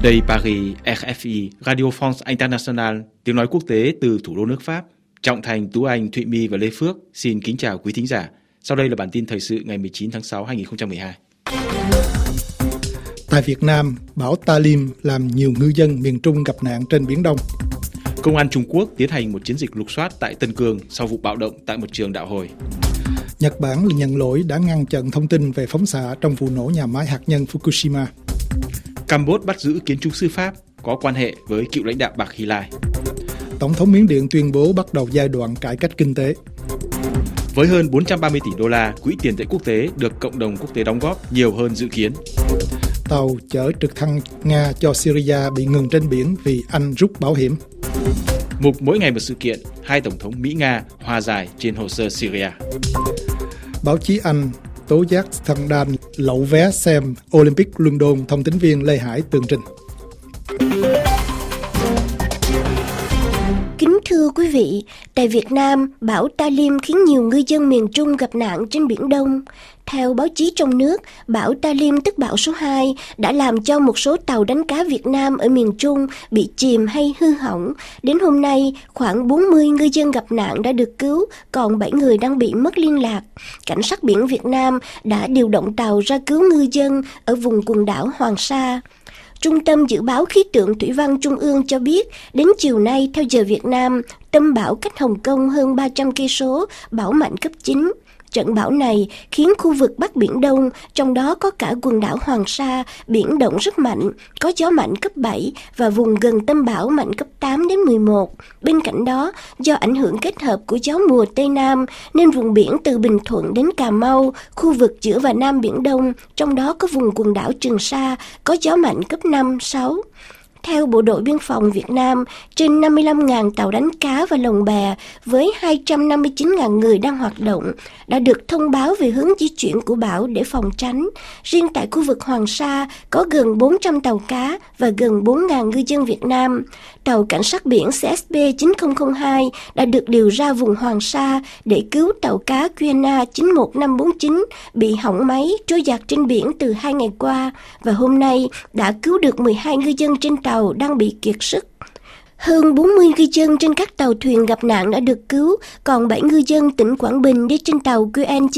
Đây Paris, RFI, Radio France International, tiếng nói quốc tế từ thủ đô nước Pháp. Trọng Thành, Tú Anh, Thụy My và Lê Phước xin kính chào quý thính giả. Sau đây là bản tin thời sự ngày 19 tháng 6 2012. Tại Việt Nam, bão Talim làm nhiều ngư dân miền Trung gặp nạn trên Biển Đông. Công an Trung Quốc tiến hành một chiến dịch lục soát tại Tân Cương sau vụ bạo động tại một trường đạo hồi. Nhật Bản nhận lỗi đã ngăn chặn thông tin về phóng xạ trong vụ nổ nhà máy hạt nhân Fukushima. Campuchia bắt giữ kiến trúc sư Pháp có quan hệ với cựu lãnh đạo Bạc Hy Lai. Tổng thống Miến Điện tuyên bố bắt đầu giai đoạn cải cách kinh tế. Với hơn 430 tỷ đô la, quỹ tiền tệ quốc tế được cộng đồng quốc tế đóng góp nhiều hơn dự kiến. Tàu chở trực thăng Nga cho Syria bị ngừng trên biển vì Anh rút bảo hiểm. Mục mỗi ngày một sự kiện, hai tổng thống Mỹ-Nga hòa giải trên hồ sơ Syria. Báo chí Anh tố giác scandal lậu vé xem Olympic London, thông tín viên Lê Hải tường trình. Kính thưa quý vị, tại Việt Nam, bão Talim khiến nhiều ngư dân miền Trung gặp nạn trên Biển Đông. Theo báo chí trong nước, bão Talim tức bão số 2 đã làm cho một số tàu đánh cá Việt Nam ở miền Trung bị chìm hay hư hỏng. Đến hôm nay, khoảng 40 ngư dân gặp nạn đã được cứu, còn 7 người đang bị mất liên lạc. Cảnh sát biển Việt Nam đã điều động tàu ra cứu ngư dân ở vùng quần đảo Hoàng Sa. Trung tâm Dự báo Khí tượng Thủy văn Trung ương cho biết, đến chiều nay theo giờ Việt Nam, tâm bão cách Hồng Kông hơn 300 cây số, bão mạnh cấp 9. Trận bão này khiến khu vực Bắc Biển Đông, trong đó có cả quần đảo Hoàng Sa, biển động rất mạnh, có gió mạnh cấp 7 và vùng gần tâm bão mạnh cấp 8 đến 11. Bên cạnh đó, do ảnh hưởng kết hợp của gió mùa Tây Nam, nên vùng biển từ Bình Thuận đến Cà Mau, khu vực giữa và Nam Biển Đông, trong đó có vùng quần đảo Trường Sa, có gió mạnh cấp 5, 6. Theo Bộ đội Biên phòng Việt Nam, trên 55.000 tàu đánh cá và lồng bè với 259.000 người đang hoạt động đã được thông báo về hướng di chuyển của bão để phòng tránh. Riêng tại khu vực Hoàng Sa có gần 400 tàu cá và gần 4.000 ngư dân Việt Nam. Tàu cảnh sát biển CSB 9002 đã được điều ra vùng Hoàng Sa để cứu tàu cá QNA 91549 bị hỏng máy trôi dạt trên biển từ 2 ngày qua và hôm nay đã cứu được 12 ngư dân trên tàu đang bị kiệt sức. Hơn 40 ngư dân trên các tàu thuyền gặp nạn đã được cứu, còn 7 ngư dân tỉnh Quảng Bình đi trên tàu QN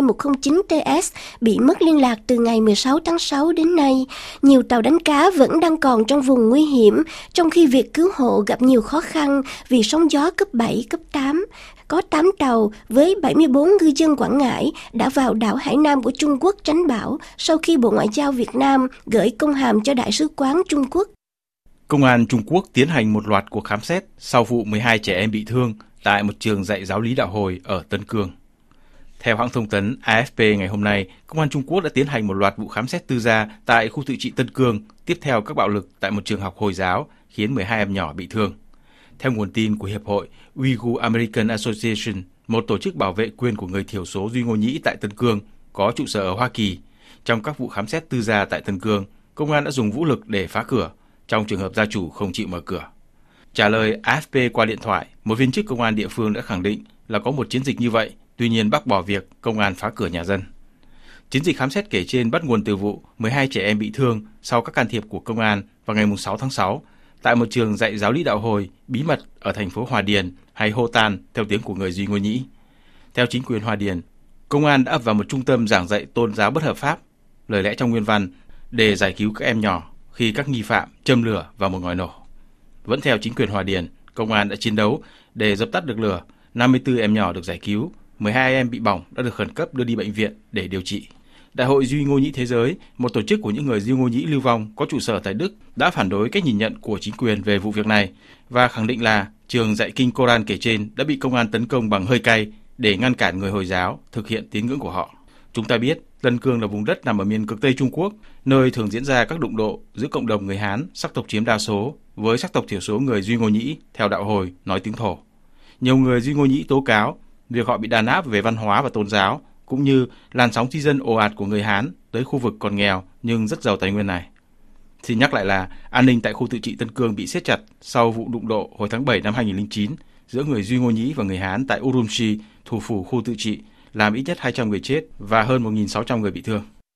92109TS bị mất liên lạc từ ngày 16 tháng 6 đến nay. Nhiều tàu đánh cá vẫn đang còn trong vùng nguy hiểm, trong khi việc cứu hộ gặp nhiều khó khăn vì sóng gió cấp 7, cấp 8. Có 8 tàu với 74 ngư dân Quảng Ngãi đã vào đảo Hải Nam của Trung Quốc tránh bão sau khi Bộ Ngoại giao Việt Nam gửi công hàm cho Đại sứ quán Trung Quốc. Công an Trung Quốc tiến hành một loạt cuộc khám xét sau vụ 12 trẻ em bị thương tại một trường dạy giáo lý đạo hồi ở Tân Cương. Theo hãng thông tấn AFP ngày hôm nay, Công an Trung Quốc đã tiến hành một loạt vụ khám xét tư gia tại khu tự trị Tân Cương, tiếp theo các bạo lực tại một trường học Hồi giáo khiến 12 em nhỏ bị thương. Theo nguồn tin của Hiệp hội Uyghur American Association, một tổ chức bảo vệ quyền của người thiểu số Duy Ngô Nhĩ tại Tân Cương, có trụ sở ở Hoa Kỳ. Trong các vụ khám xét tư gia tại Tân Cương, công an đã dùng vũ lực để phá cửa, trong trường hợp gia chủ không chịu mở cửa. Trả lời AFP qua điện thoại, một viên chức công an địa phương đã khẳng định là có một chiến dịch như vậy, tuy nhiên bác bỏ việc công an phá cửa nhà dân. Chiến dịch khám xét kể trên bắt nguồn từ vụ 12 trẻ em bị thương sau các can thiệp của công an vào ngày 6 tháng 6 tại một trường dạy giáo lý đạo hồi bí mật ở thành phố Hòa Điền hay Hô Tan theo tiếng của người Duy Ngô Nhĩ. Theo chính quyền Hòa Điền, công an đã ập vào một trung tâm giảng dạy tôn giáo bất hợp pháp, lời lẽ trong nguyên văn, để giải cứu các em nhỏ khi các nghi phạm châm lửa vào một ngòi nổ. Vẫn theo chính quyền Hòa Điền, công an đã chiến đấu để dập tắt được lửa, 54 em nhỏ được giải cứu, 12 em bị bỏng đã được khẩn cấp đưa đi bệnh viện để điều trị. Đại hội Duy Ngô Nhĩ Thế giới, một tổ chức của những người Duy Ngô Nhĩ lưu vong có trụ sở tại Đức, đã phản đối cách nhìn nhận của chính quyền về vụ việc này và khẳng định là trường dạy kinh Koran kể trên đã bị công an tấn công bằng hơi cay để ngăn cản người Hồi giáo thực hiện tín ngưỡng của họ. Chúng ta biết Tân Cương là vùng đất nằm ở miền cực Tây Trung Quốc, nơi thường diễn ra các đụng độ giữa cộng đồng người Hán, sắc tộc chiếm đa số, với sắc tộc thiểu số người Duy Ngô Nhĩ theo đạo Hồi nói tiếng Thổ. Nhiều người Duy Ngô Nhĩ tố cáo việc họ bị đàn áp về văn hóa và tôn giáo, cũng như làn sóng di dân ồ ạt của người Hán tới khu vực còn nghèo nhưng rất giàu tài nguyên này. Xin nhắc lại là an ninh tại khu tự trị Tân Cương bị siết chặt sau vụ đụng độ hồi tháng 7 năm 2009 giữa người Duy Ngô Nhĩ và người Hán tại Urumqi, thủ phủ khu tự trị, làm ít nhất 200 người chết và hơn 1.600 người bị thương.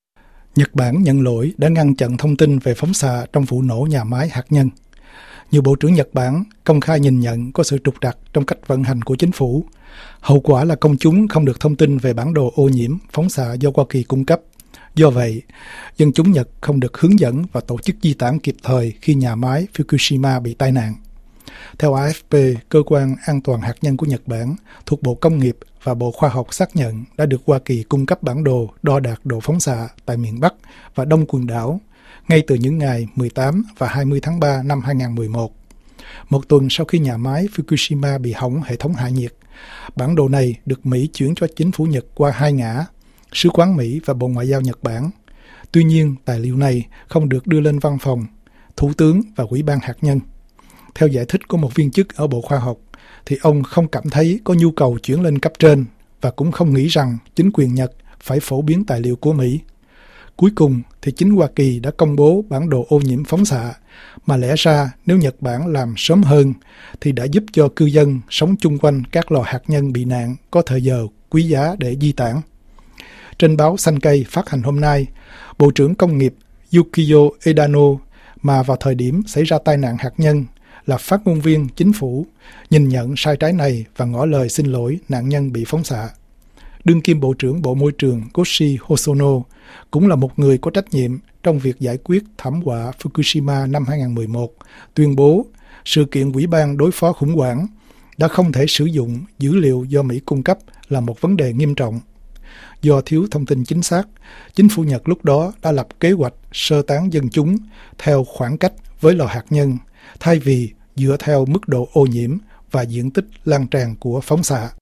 Nhật Bản nhận lỗi đã ngăn chặn thông tin về phóng xạ trong vụ nổ nhà máy hạt nhân. Nhiều bộ trưởng Nhật Bản công khai nhìn nhận có sự trục trặc trong cách vận hành của chính phủ. Hậu quả là công chúng không được thông tin về bản đồ ô nhiễm phóng xạ do Hoa Kỳ cung cấp. Do vậy, dân chúng Nhật không được hướng dẫn và tổ chức di tản kịp thời khi nhà máy Fukushima bị tai nạn. Theo AFP, cơ quan an toàn hạt nhân của Nhật Bản thuộc Bộ Công nghiệp và Bộ Khoa học xác nhận đã được Hoa Kỳ cung cấp bản đồ đo đạc độ phóng xạ tại miền Bắc và Đông quần đảo ngay từ những ngày 18 và 20 tháng 3 năm 2011. Một tuần sau khi nhà máy Fukushima bị hỏng hệ thống hạ nhiệt, bản đồ này được Mỹ chuyển cho chính phủ Nhật qua hai ngã, Sứ quán Mỹ và Bộ Ngoại giao Nhật Bản. Tuy nhiên, tài liệu này không được đưa lên văn phòng, Thủ tướng và Ủy ban hạt nhân. Theo giải thích của một viên chức ở Bộ Khoa học, thì ông không cảm thấy có nhu cầu chuyển lên cấp trên và cũng không nghĩ rằng chính quyền Nhật phải phổ biến tài liệu của Mỹ. Cuối cùng thì chính Hoa Kỳ đã công bố bản đồ ô nhiễm phóng xạ, mà lẽ ra nếu Nhật Bản làm sớm hơn thì đã giúp cho cư dân sống chung quanh các lò hạt nhân bị nạn có thời giờ quý giá để di tản. Trên báo Sankei phát hành hôm nay, Bộ trưởng Công nghiệp Yukio Edano, mà vào thời điểm xảy ra tai nạn hạt nhân là phát ngôn viên chính phủ, nhìn nhận sai trái này và ngỏ lời xin lỗi nạn nhân bị phóng xạ. Đương kim Bộ trưởng Bộ Môi trường Koshi Hosono cũng là một người có trách nhiệm trong việc giải quyết thảm họa Fukushima năm 2011, tuyên bố sự kiện Ủy ban đối phó khủng hoảng đã không thể sử dụng dữ liệu do Mỹ cung cấp là một vấn đề nghiêm trọng. Do thiếu thông tin chính xác, chính phủ Nhật lúc đó đã lập kế hoạch sơ tán dân chúng theo khoảng cách với lò hạt nhân, thay vì dựa theo mức độ ô nhiễm và diện tích lan tràn của phóng xạ.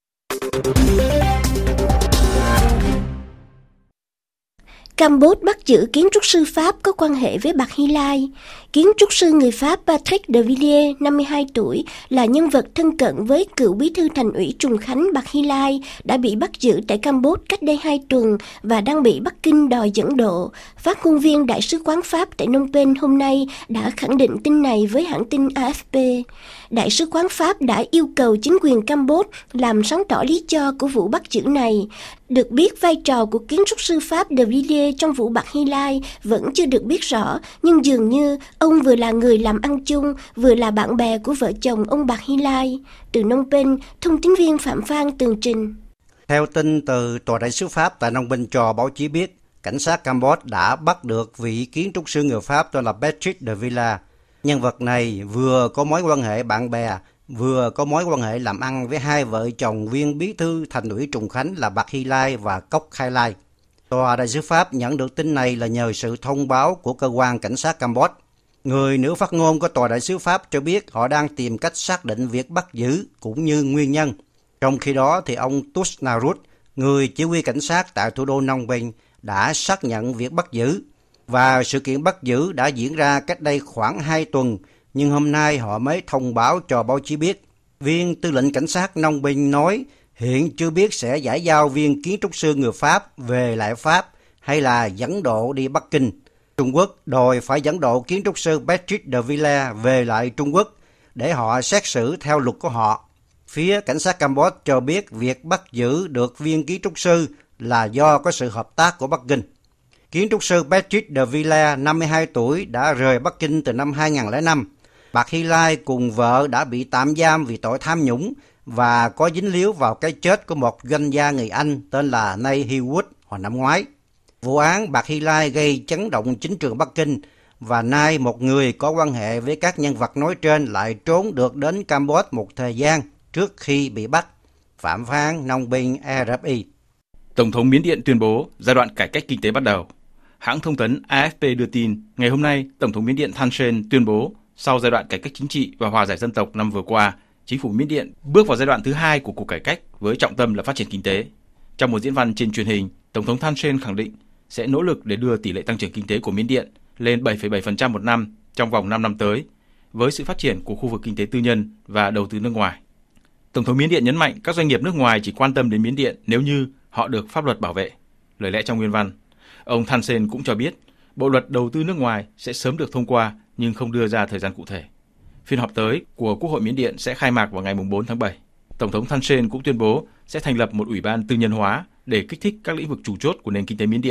Campuchia bắt giữ kiến trúc sư Pháp có quan hệ với Bạc Hy Lai. Kiến trúc sư người Pháp Patrick de Villiers, 52 tuổi, là nhân vật thân cận với cựu bí thư thành ủy Trùng Khánh Bạc Hy Lai, đã bị bắt giữ tại Campuchia cách đây 2 tuần và đang bị Bắc Kinh đòi dẫn độ. Phát ngôn viên Đại sứ quán Pháp tại Phnom Penh hôm nay đã khẳng định tin này với hãng tin AFP. Đại sứ quán Pháp đã yêu cầu chính quyền Campuchia làm sáng tỏ lý do của vụ bắt giữ này. Được biết, vai trò của kiến trúc sư Pháp de Villiers trong vụ Bạc Hy Lai vẫn chưa được biết rõ, nhưng dường như ông vừa là người làm ăn chung, vừa là bạn bè của vợ chồng ông Bạc Hy Lai. Từ Phnom Penh, thông tín viên Phạm Phan tường trình. Theo tin từ Tòa đại sứ Pháp tại Phnom Penh cho báo chí biết, cảnh sát Campuchia đã bắt được vị kiến trúc sư người Pháp tên là Patrick de Villiers. Nhân vật này vừa có mối quan hệ bạn bè, vừa có mối quan hệ làm ăn với hai vợ chồng nguyên bí thư thành ủy Trùng Khánh là Bạc Hy Lai và Cốc Khai Lai. Tòa đại sứ Pháp nhận được tin này là nhờ sự thông báo của cơ quan cảnh sát Campuchia. Người nữ phát ngôn của Tòa đại sứ Pháp cho biết họ đang tìm cách xác định việc bắt giữ cũng như nguyên nhân. Trong khi đó thì ông Tusnarut, người chỉ huy cảnh sát tại thủ đô Phnom Penh, đã xác nhận việc bắt giữ. Và sự kiện bắt giữ đã diễn ra cách đây khoảng 2 tuần, nhưng hôm nay họ mới thông báo cho báo chí biết. Viên tư lệnh cảnh sát Phnom Penh nói hiện chưa biết sẽ giải giao viên kiến trúc sư người Pháp về lại Pháp hay là dẫn độ đi Bắc Kinh. Trung Quốc đòi phải dẫn độ kiến trúc sư Patrick de Villiers về lại Trung Quốc để họ xét xử theo luật của họ. Phía cảnh sát Campuchia cho biết việc bắt giữ được viên kiến trúc sư là do có sự hợp tác của Bắc Kinh. Kiến trúc sư Patrick de Villiers, 52 tuổi, đã rời Bắc Kinh từ năm 2005. Bạc Hy Lai cùng vợ đã bị tạm giam vì tội tham nhũng và có dính líu vào cái chết của một doanh gia người Anh tên là Nay Hewood hồi năm ngoái. Vụ án Bạc Hy Lai gây chấn động chính trường Bắc Kinh và nay một người có quan hệ với các nhân vật nói trên lại trốn được đến Campuchia một thời gian trước khi bị bắt. Phạm Phan, Phnom Penh, RFI. Tổng thống Miến Điện tuyên bố giai đoạn cải cách kinh tế bắt đầu. Hãng thông tấn AFP đưa tin, ngày hôm nay, Tổng thống Miến Điện Thein Sein tuyên bố sau giai đoạn cải cách chính trị và hòa giải dân tộc năm vừa qua, chính phủ Miến Điện bước vào giai đoạn thứ 2 của cuộc cải cách với trọng tâm là phát triển kinh tế. Trong một diễn văn trên truyền hình, Tổng thống Thein Sein khẳng định sẽ nỗ lực để đưa tỷ lệ tăng trưởng kinh tế của Miến Điện lên 7,7% một năm trong vòng 5 năm tới, với sự phát triển của khu vực kinh tế tư nhân và đầu tư nước ngoài. Tổng thống Miến Điện nhấn mạnh các doanh nghiệp nước ngoài chỉ quan tâm đến Miến Điện nếu như họ được pháp luật bảo vệ. Lời lẽ trong nguyên văn. Ông Thein Sein cũng cho biết bộ luật đầu tư nước ngoài sẽ sớm được thông qua nhưng không đưa ra thời gian cụ thể. Phiên họp tới của Quốc hội Miến Điện sẽ khai mạc vào ngày 4 tháng 7. Tổng thống Thein Sein cũng tuyên bố sẽ thành lập một ủy ban tư nhân hóa để kích thích các lĩnh vực chủ chốt của nền kinh tế Miến Điện.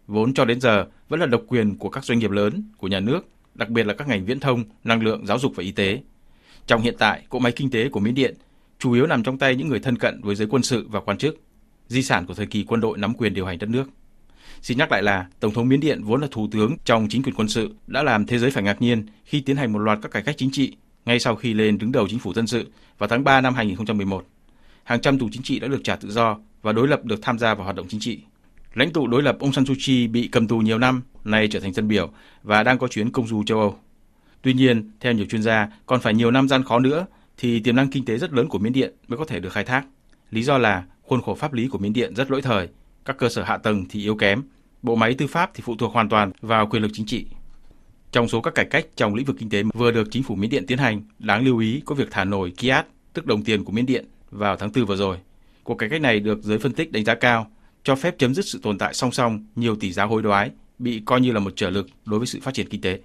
vốn cho đến giờ vẫn là độc quyền của các doanh nghiệp lớn, của nhà nước, đặc biệt là các ngành viễn thông, năng lượng, giáo dục và y tế. Trong hiện tại, cỗ máy kinh tế của Miến Điện chủ yếu nằm trong tay những người thân cận với giới quân sự và quan chức, di sản của thời kỳ quân đội nắm quyền điều hành đất nước. Xin nhắc lại là Tổng thống Miến Điện vốn là thủ tướng trong chính quyền quân sự đã làm thế giới phải ngạc nhiên khi tiến hành một loạt các cải cách chính trị ngay sau khi lên đứng đầu chính phủ dân sự vào tháng 3 năm 2011. Hàng trăm tù chính trị đã được trả tự do và đối lập được tham gia vào hoạt động chính trị. Lãnh tụ đối lập Aung San Suu Kyi bị cầm tù nhiều năm, nay trở thành dân biểu và đang có chuyến công du châu Âu. Tuy nhiên, theo nhiều chuyên gia, còn phải nhiều năm gian khó nữa thì tiềm năng kinh tế rất lớn của Miến Điện mới có thể được khai thác. Lý do là khuôn khổ pháp lý của Miến Điện rất lỗi thời, các cơ sở hạ tầng thì yếu kém, bộ máy tư pháp thì phụ thuộc hoàn toàn vào quyền lực chính trị. Trong số các cải cách trong lĩnh vực kinh tế vừa được chính phủ Miến Điện tiến hành, đáng lưu ý có việc thả nổi Kyat, tức đồng tiền của Miến Điện, vào tháng 4 vừa rồi. Cuộc cải cách này được giới phân tích đánh giá cao, cho phép chấm dứt sự tồn tại song song nhiều tỷ giá hối đoái, bị coi như là một trở lực đối với sự phát triển kinh tế.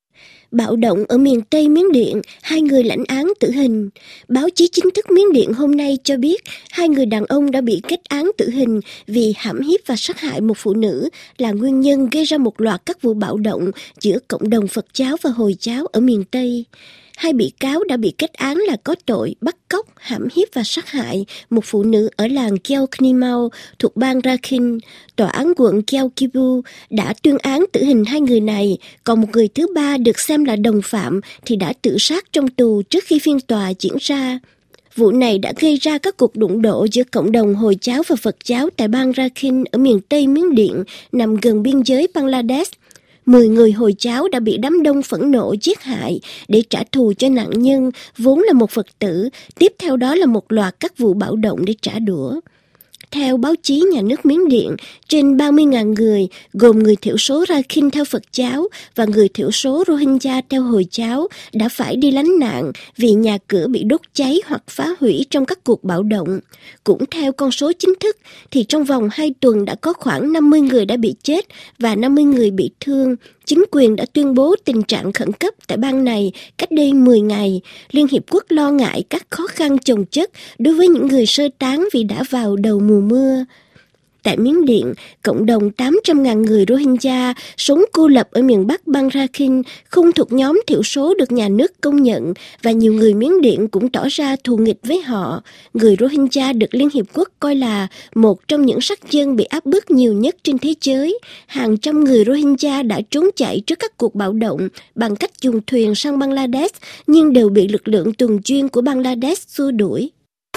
Bạo động ở miền Tây Miến Điện, 2 người lãnh án tử hình. Báo chí chính thức Miến Điện hôm nay cho biết 2 người đàn ông đã bị kết án tử hình vì hãm hiếp và sát hại một phụ nữ là nguyên nhân gây ra một loạt các vụ bạo động giữa cộng đồng Phật giáo và Hồi giáo ở miền Tây. 2 bị cáo đã bị kết án là có tội bắt cóc, hãm hiếp và sát hại một phụ nữ ở làng Keo Knimau thuộc bang Rakhine. Tòa án quận Keo Kibu đã tuyên án tử hình 2 người này, còn một người thứ ba được xem là đồng phạm thì đã tự sát trong tù trước khi phiên tòa diễn ra. Vụ này đã gây ra các cuộc đụng độ giữa cộng đồng Hồi giáo và Phật giáo tại bang Rakhine ở miền Tây Miến Điện, nằm gần biên giới Bangladesh. 10 người Hồi giáo đã bị đám đông phẫn nộ giết hại để trả thù cho nạn nhân vốn là một Phật tử, tiếp theo đó là một loạt các vụ bạo động để trả đũa. Theo báo chí nhà nước Miến Điện, trên 30.000 người, gồm người thiểu số Rakhine theo Phật giáo và người thiểu số Rohingya theo Hồi giáo, đã phải đi lánh nạn vì nhà cửa bị đốt cháy hoặc phá hủy trong các cuộc bạo động. Cũng theo con số chính thức, thì trong vòng 2 tuần đã có khoảng 50 người đã bị chết và 50 người bị thương. Chính quyền đã tuyên bố tình trạng khẩn cấp tại bang này cách đây 10 ngày. Liên Hiệp Quốc lo ngại các khó khăn chồng chất đối với những người sơ tán vì đã vào đầu mùa mưa. Tại Miến Điện, cộng đồng 800.000 người Rohingya sống cô lập ở miền Bắc bang Rakhine không thuộc nhóm thiểu số được nhà nước công nhận và nhiều người Miến Điện cũng tỏ ra thù nghịch với họ. Người Rohingya được Liên Hiệp Quốc coi là một trong những sắc dân bị áp bức nhiều nhất trên thế giới. Hàng trăm người Rohingya đã trốn chạy trước các cuộc bạo động bằng cách dùng thuyền sang Bangladesh nhưng đều bị lực lượng tuần duyên của Bangladesh xua đuổi.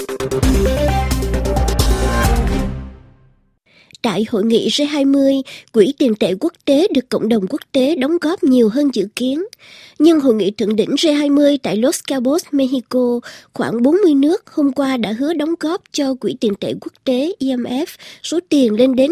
Tại hội nghị G20, Quỹ tiền tệ quốc tế được cộng đồng quốc tế đóng góp nhiều hơn dự kiến. Nhưng hội nghị thượng đỉnh G20 tại Los Cabos, Mexico, khoảng 40 nước hôm qua đã hứa đóng góp cho Quỹ tiền tệ quốc tế IMF số tiền lên đến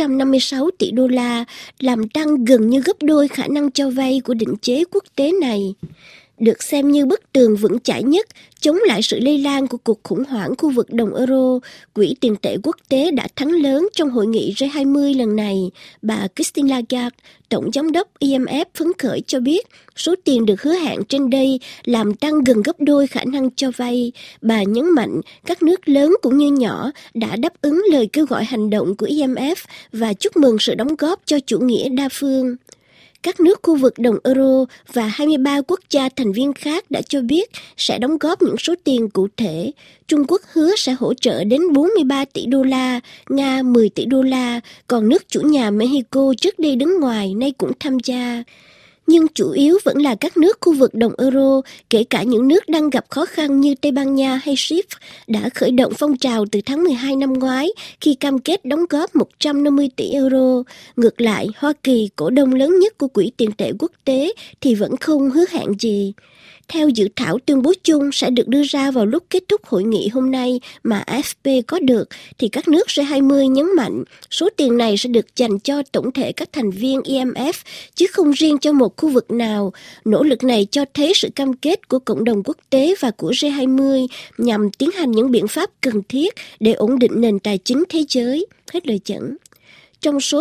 456 tỷ đô la, làm tăng gần như gấp đôi khả năng cho vay của định chế quốc tế này. Được xem như bức tường vững chãi nhất chống lại sự lây lan của cuộc khủng hoảng khu vực đồng euro, Quỹ tiền tệ quốc tế đã thắng lớn trong hội nghị G20 lần này. Bà Christine Lagarde, Tổng giám đốc IMF phấn khởi cho biết số tiền được hứa hẹn trên đây làm tăng gần gấp đôi khả năng cho vay. Bà nhấn mạnh các nước lớn cũng như nhỏ đã đáp ứng lời kêu gọi hành động của IMF và chúc mừng sự đóng góp cho chủ nghĩa đa phương. Các nước khu vực đồng euro và 23 quốc gia thành viên khác đã cho biết sẽ đóng góp những số tiền cụ thể. Trung Quốc hứa sẽ hỗ trợ đến 43 tỷ đô la, Nga 10 tỷ đô la, còn nước chủ nhà Mexico trước đây đứng ngoài nay cũng tham gia. Nhưng chủ yếu vẫn là các nước khu vực đồng euro, kể cả những nước đang gặp khó khăn như Tây Ban Nha hay Chypre, đã khởi động phong trào từ tháng 12 năm ngoái khi cam kết đóng góp 150 tỷ euro. Ngược lại, Hoa Kỳ, cổ đông lớn nhất của Quỹ tiền tệ quốc tế, thì vẫn không hứa hẹn gì. Theo dự thảo tuyên bố chung sẽ được đưa ra vào lúc kết thúc hội nghị hôm nay mà AFP có được, thì các nước G20 nhấn mạnh số tiền này sẽ được dành cho tổng thể các thành viên IMF, chứ không riêng cho một khu vực nào. Nỗ lực này cho thấy sự cam kết của cộng đồng quốc tế và của G20 nhằm tiến hành những biện pháp cần thiết để ổn định nền tài chính thế giới. Hết lời dẫn. Trong số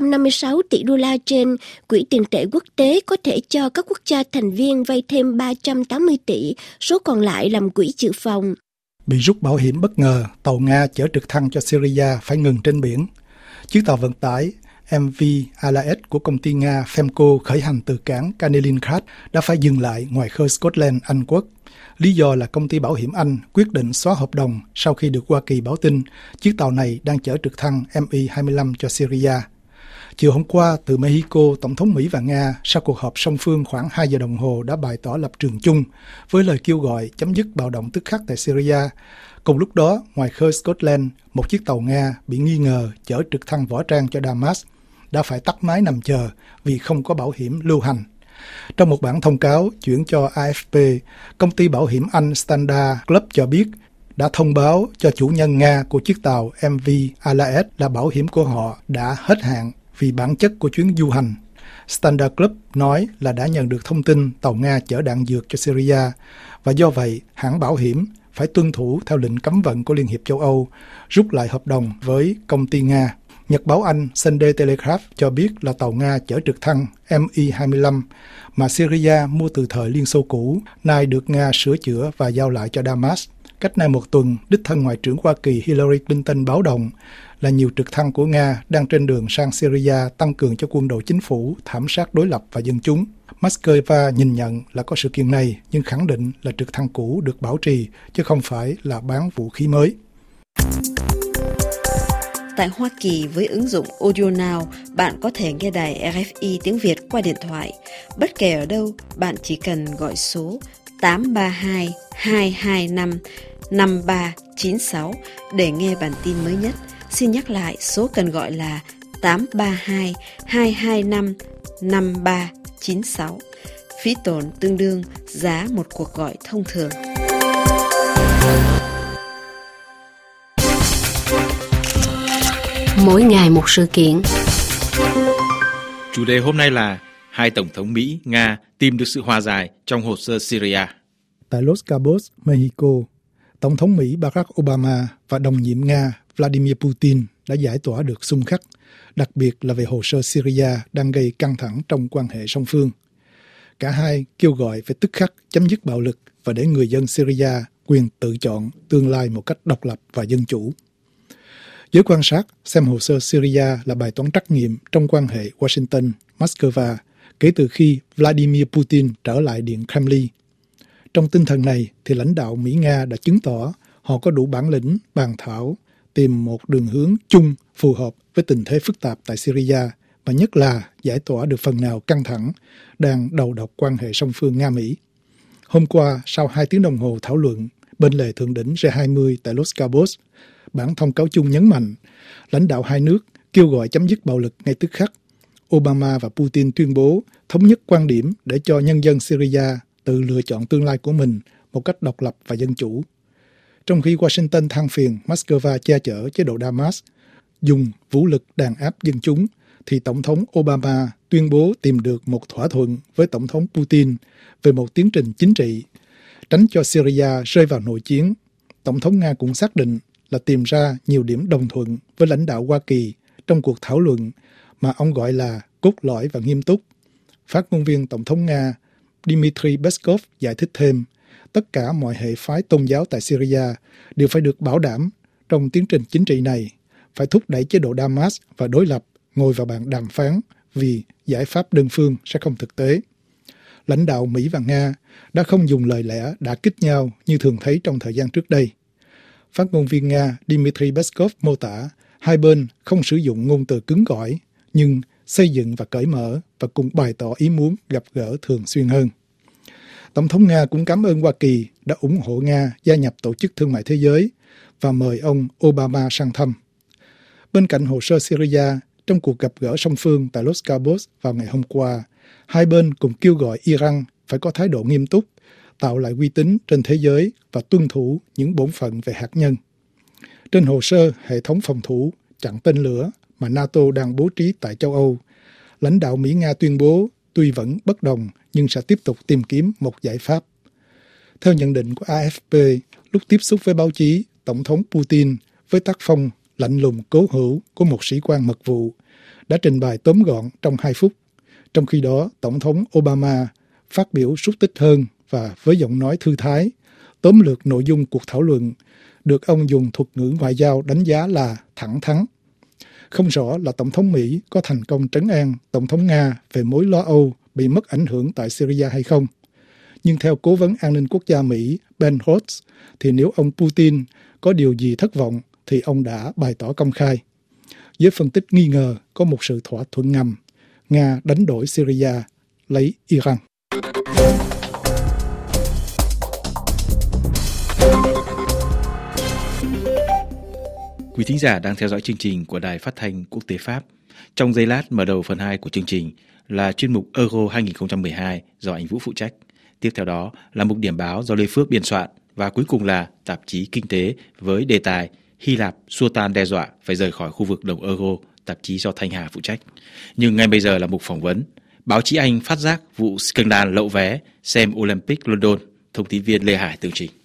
456 tỷ đô la trên, Quỹ tiền tệ quốc tế có thể cho các quốc gia thành viên vay thêm 380 tỷ, số còn lại làm quỹ dự phòng. Bị rút bảo hiểm bất ngờ, tàu Nga chở trực thăng cho Syria phải ngừng trên biển. Chiếc tàu vận tải MV Alaed của công ty Nga Femco khởi hành từ cảng Kaliningrad đã phải dừng lại ngoài khơi Scotland, Anh Quốc. Lý do là công ty bảo hiểm Anh quyết định xóa hợp đồng sau khi được Hoa Kỳ báo tin chiếc tàu này đang chở trực thăng Mi-25 cho Syria. Chiều hôm qua, từ Mexico, Tổng thống Mỹ và Nga sau cuộc họp song phương khoảng 2 giờ đồng hồ đã bày tỏ lập trường chung với lời kêu gọi chấm dứt bạo động tức khắc tại Syria. Cùng lúc đó, ngoài khơi Scotland, một chiếc tàu Nga bị nghi ngờ chở trực thăng võ trang cho Damas đã phải tắt máy nằm chờ vì không có bảo hiểm lưu hành. Trong một bản thông cáo chuyển cho AFP, công ty bảo hiểm Anh Standard Club cho biết đã thông báo cho chủ nhân Nga của chiếc tàu MV Alaed là bảo hiểm của họ đã hết hạn vì bản chất của chuyến du hành. Standard Club nói là đã nhận được thông tin tàu Nga chở đạn dược cho Syria và do vậy hãng bảo hiểm phải tuân thủ theo lệnh cấm vận của Liên hiệp châu Âu, rút lại hợp đồng với công ty Nga. Nhật báo Anh Sunday Telegraph cho biết là tàu Nga chở trực thăng Mi-25 mà Syria mua từ thời Liên Xô cũ, nay được Nga sửa chữa và giao lại cho Damas. Cách nay một tuần, đích thân Ngoại trưởng Hoa Kỳ Hillary Clinton báo động là nhiều trực thăng của Nga đang trên đường sang Syria tăng cường cho quân đội chính phủ, thảm sát đối lập và dân chúng. Moscow nhìn nhận là có sự kiện này, nhưng khẳng định là trực thăng cũ được bảo trì, chứ không phải là bán vũ khí mới. Tại Hoa Kỳ, với ứng dụng Audio Now, bạn có thể nghe đài RFI tiếng Việt qua điện thoại. Bất kể ở đâu, bạn chỉ cần gọi số 832 225 5396 để nghe bản tin mới nhất. Xin nhắc lại, số cần gọi là 832 225 5396. Phí tổn tương đương giá một cuộc gọi thông thường. Mỗi ngày một sự kiện. Chủ đề hôm nay là hai tổng thống Mỹ, Nga tìm được sự hòa giải trong hồ sơ Syria. Tại Los Cabos, Mexico, Tổng thống Mỹ Barack Obama và đồng nhiệm Nga Vladimir Putin đã giải tỏa được xung khắc, đặc biệt là về hồ sơ Syria đang gây căng thẳng trong quan hệ song phương. Cả hai kêu gọi phải tức khắc chấm dứt bạo lực và để người dân Syria quyền tự chọn tương lai một cách độc lập và dân chủ. Giới quan sát xem hồ sơ Syria là bài toán trắc nghiệm trong quan hệ Washington-Moscow kể từ khi Vladimir Putin trở lại Điện Kremlin. Trong tinh thần này thì lãnh đạo Mỹ-Nga đã chứng tỏ họ có đủ bản lĩnh bàn thảo tìm một đường hướng chung phù hợp với tình thế phức tạp tại Syria và nhất là giải tỏa được phần nào căng thẳng đang đầu độc quan hệ song phương Nga-Mỹ. Hôm qua, sau 2 tiếng đồng hồ thảo luận bên lề thượng đỉnh G20 tại Los Cabos, bản thông cáo chung nhấn mạnh lãnh đạo hai nước kêu gọi chấm dứt bạo lực ngay tức khắc. Obama và Putin tuyên bố thống nhất quan điểm để cho nhân dân Syria tự lựa chọn tương lai của mình một cách độc lập và dân chủ. Trong khi Washington than phiền Moscow che chở chế độ Damas, dùng vũ lực đàn áp dân chúng, thì Tổng thống Obama tuyên bố tìm được một thỏa thuận với Tổng thống Putin về một tiến trình chính trị, tránh cho Syria rơi vào nội chiến. Tổng thống Nga cũng xác định là tìm ra nhiều điểm đồng thuận với lãnh đạo Hoa Kỳ trong cuộc thảo luận mà ông gọi là cốt lõi và nghiêm túc. Phát ngôn viên Tổng thống Nga Dmitry Peskov giải thích thêm, tất cả mọi hệ phái tôn giáo tại Syria đều phải được bảo đảm trong tiến trình chính trị này, phải thúc đẩy chế độ Damas và đối lập ngồi vào bàn đàm phán vì giải pháp đơn phương sẽ không thực tế. Lãnh đạo Mỹ và Nga đã không dùng lời lẽ đả kích nhau như thường thấy trong thời gian trước đây. Phát ngôn viên Nga Dmitry Peskov mô tả hai bên không sử dụng ngôn từ cứng cỏi, nhưng xây dựng và cởi mở và cùng bày tỏ ý muốn gặp gỡ thường xuyên hơn. Tổng thống Nga cũng cảm ơn Hoa Kỳ đã ủng hộ Nga gia nhập Tổ chức Thương mại Thế giới và mời ông Obama sang thăm. Bên cạnh hồ sơ Syria, trong cuộc gặp gỡ song phương tại Los Cabos vào ngày hôm qua, hai bên cùng kêu gọi Iran phải có thái độ nghiêm túc, tạo lại uy tín trên thế giới và tuân thủ những bổn phận về hạt nhân. Trên hồ sơ hệ thống phòng thủ chặn tên lửa mà NATO đang bố trí tại châu Âu, lãnh đạo Mỹ-Nga tuyên bố tuy vẫn bất đồng nhưng sẽ tiếp tục tìm kiếm một giải pháp. Theo nhận định của AFP, lúc tiếp xúc với báo chí, Tổng thống Putin với tác phong lạnh lùng cố hữu của một sĩ quan mật vụ đã trình bày tóm gọn trong 2 phút. Trong khi đó, Tổng thống Obama phát biểu xúc tích hơn và với giọng nói thư thái, tóm lược nội dung cuộc thảo luận, được ông dùng thuật ngữ ngoại giao đánh giá là thẳng thắn. Không rõ là Tổng thống Mỹ có thành công trấn an Tổng thống Nga về mối lo âu bị mất ảnh hưởng tại Syria hay không. Nhưng theo Cố vấn An ninh Quốc gia Mỹ Ben Rhodes, thì nếu ông Putin có điều gì thất vọng thì ông đã bày tỏ công khai. Giới phân tích nghi ngờ có một sự thỏa thuận ngầm, Nga đánh đổi Syria lấy Iran. Quý thính giả đang theo dõi chương trình của Đài Phát thanh Quốc tế Pháp. Trong giây lát mở đầu phần 2 của chương trình là chuyên mục Euro 2012 do anh Vũ phụ trách. Tiếp theo đó là mục điểm báo do Lê Phước biên soạn và cuối cùng là tạp chí Kinh tế với đề tài Hy Lạp xua tan đe dọa phải rời khỏi khu vực đồng euro, tạp chí do Thanh Hà phụ trách. Nhưng ngay bây giờ là mục phỏng vấn. Báo chí Anh phát giác vụ scandal lậu vé xem Olympic London. Thông tin viên Lê Hải tường trình.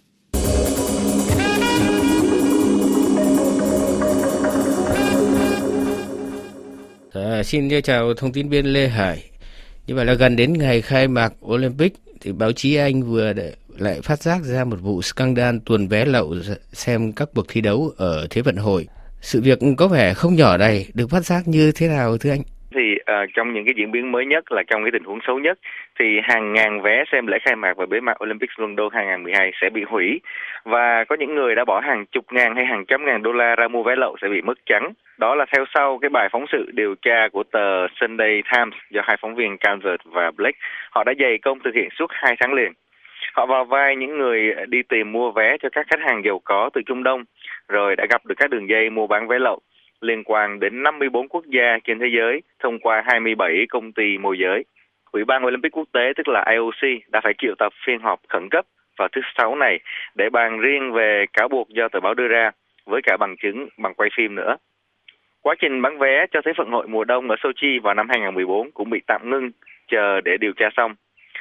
Xin chào thông tin viên Lê Hải. Như vậy là gần đến ngày khai mạc Olympic thì báo chí Anh vừa lại phát giác ra một vụ scandal tuồn vé lậu xem các cuộc thi đấu ở Thế vận hội. Sự việc có vẻ không nhỏ này được phát giác như thế nào thưa anh? Thì trong những cái diễn biến mới nhất là trong cái tình huống xấu nhất thì hàng ngàn vé xem lễ khai mạc và bế mạc Olympics London 2012 sẽ bị hủy, và có những người đã bỏ hàng chục ngàn hay hàng trăm ngàn đô la ra mua vé lậu sẽ bị mất trắng. Đó là theo sau cái bài phóng sự điều tra của tờ Sunday Times do hai phóng viên Calvert và Blake. Họ đã dày công thực hiện suốt 2 tháng liền. Họ vào vai những người đi tìm mua vé cho các khách hàng giàu có từ Trung Đông, rồi đã gặp được các đường dây mua bán vé lậu liên quan đến 54 quốc gia trên thế giới thông qua 27 công ty môi giới. Ủy ban Olympic quốc tế tức là IOC đã phải triệu tập phiên họp khẩn cấp vào thứ Sáu này để bàn riêng về cáo buộc do tờ báo đưa ra, với cả bằng chứng bằng quay phim nữa. Quá trình bán vé cho Thế vận hội mùa đông ở Sochi vào năm 2014 cũng bị tạm ngưng chờ để điều tra xong.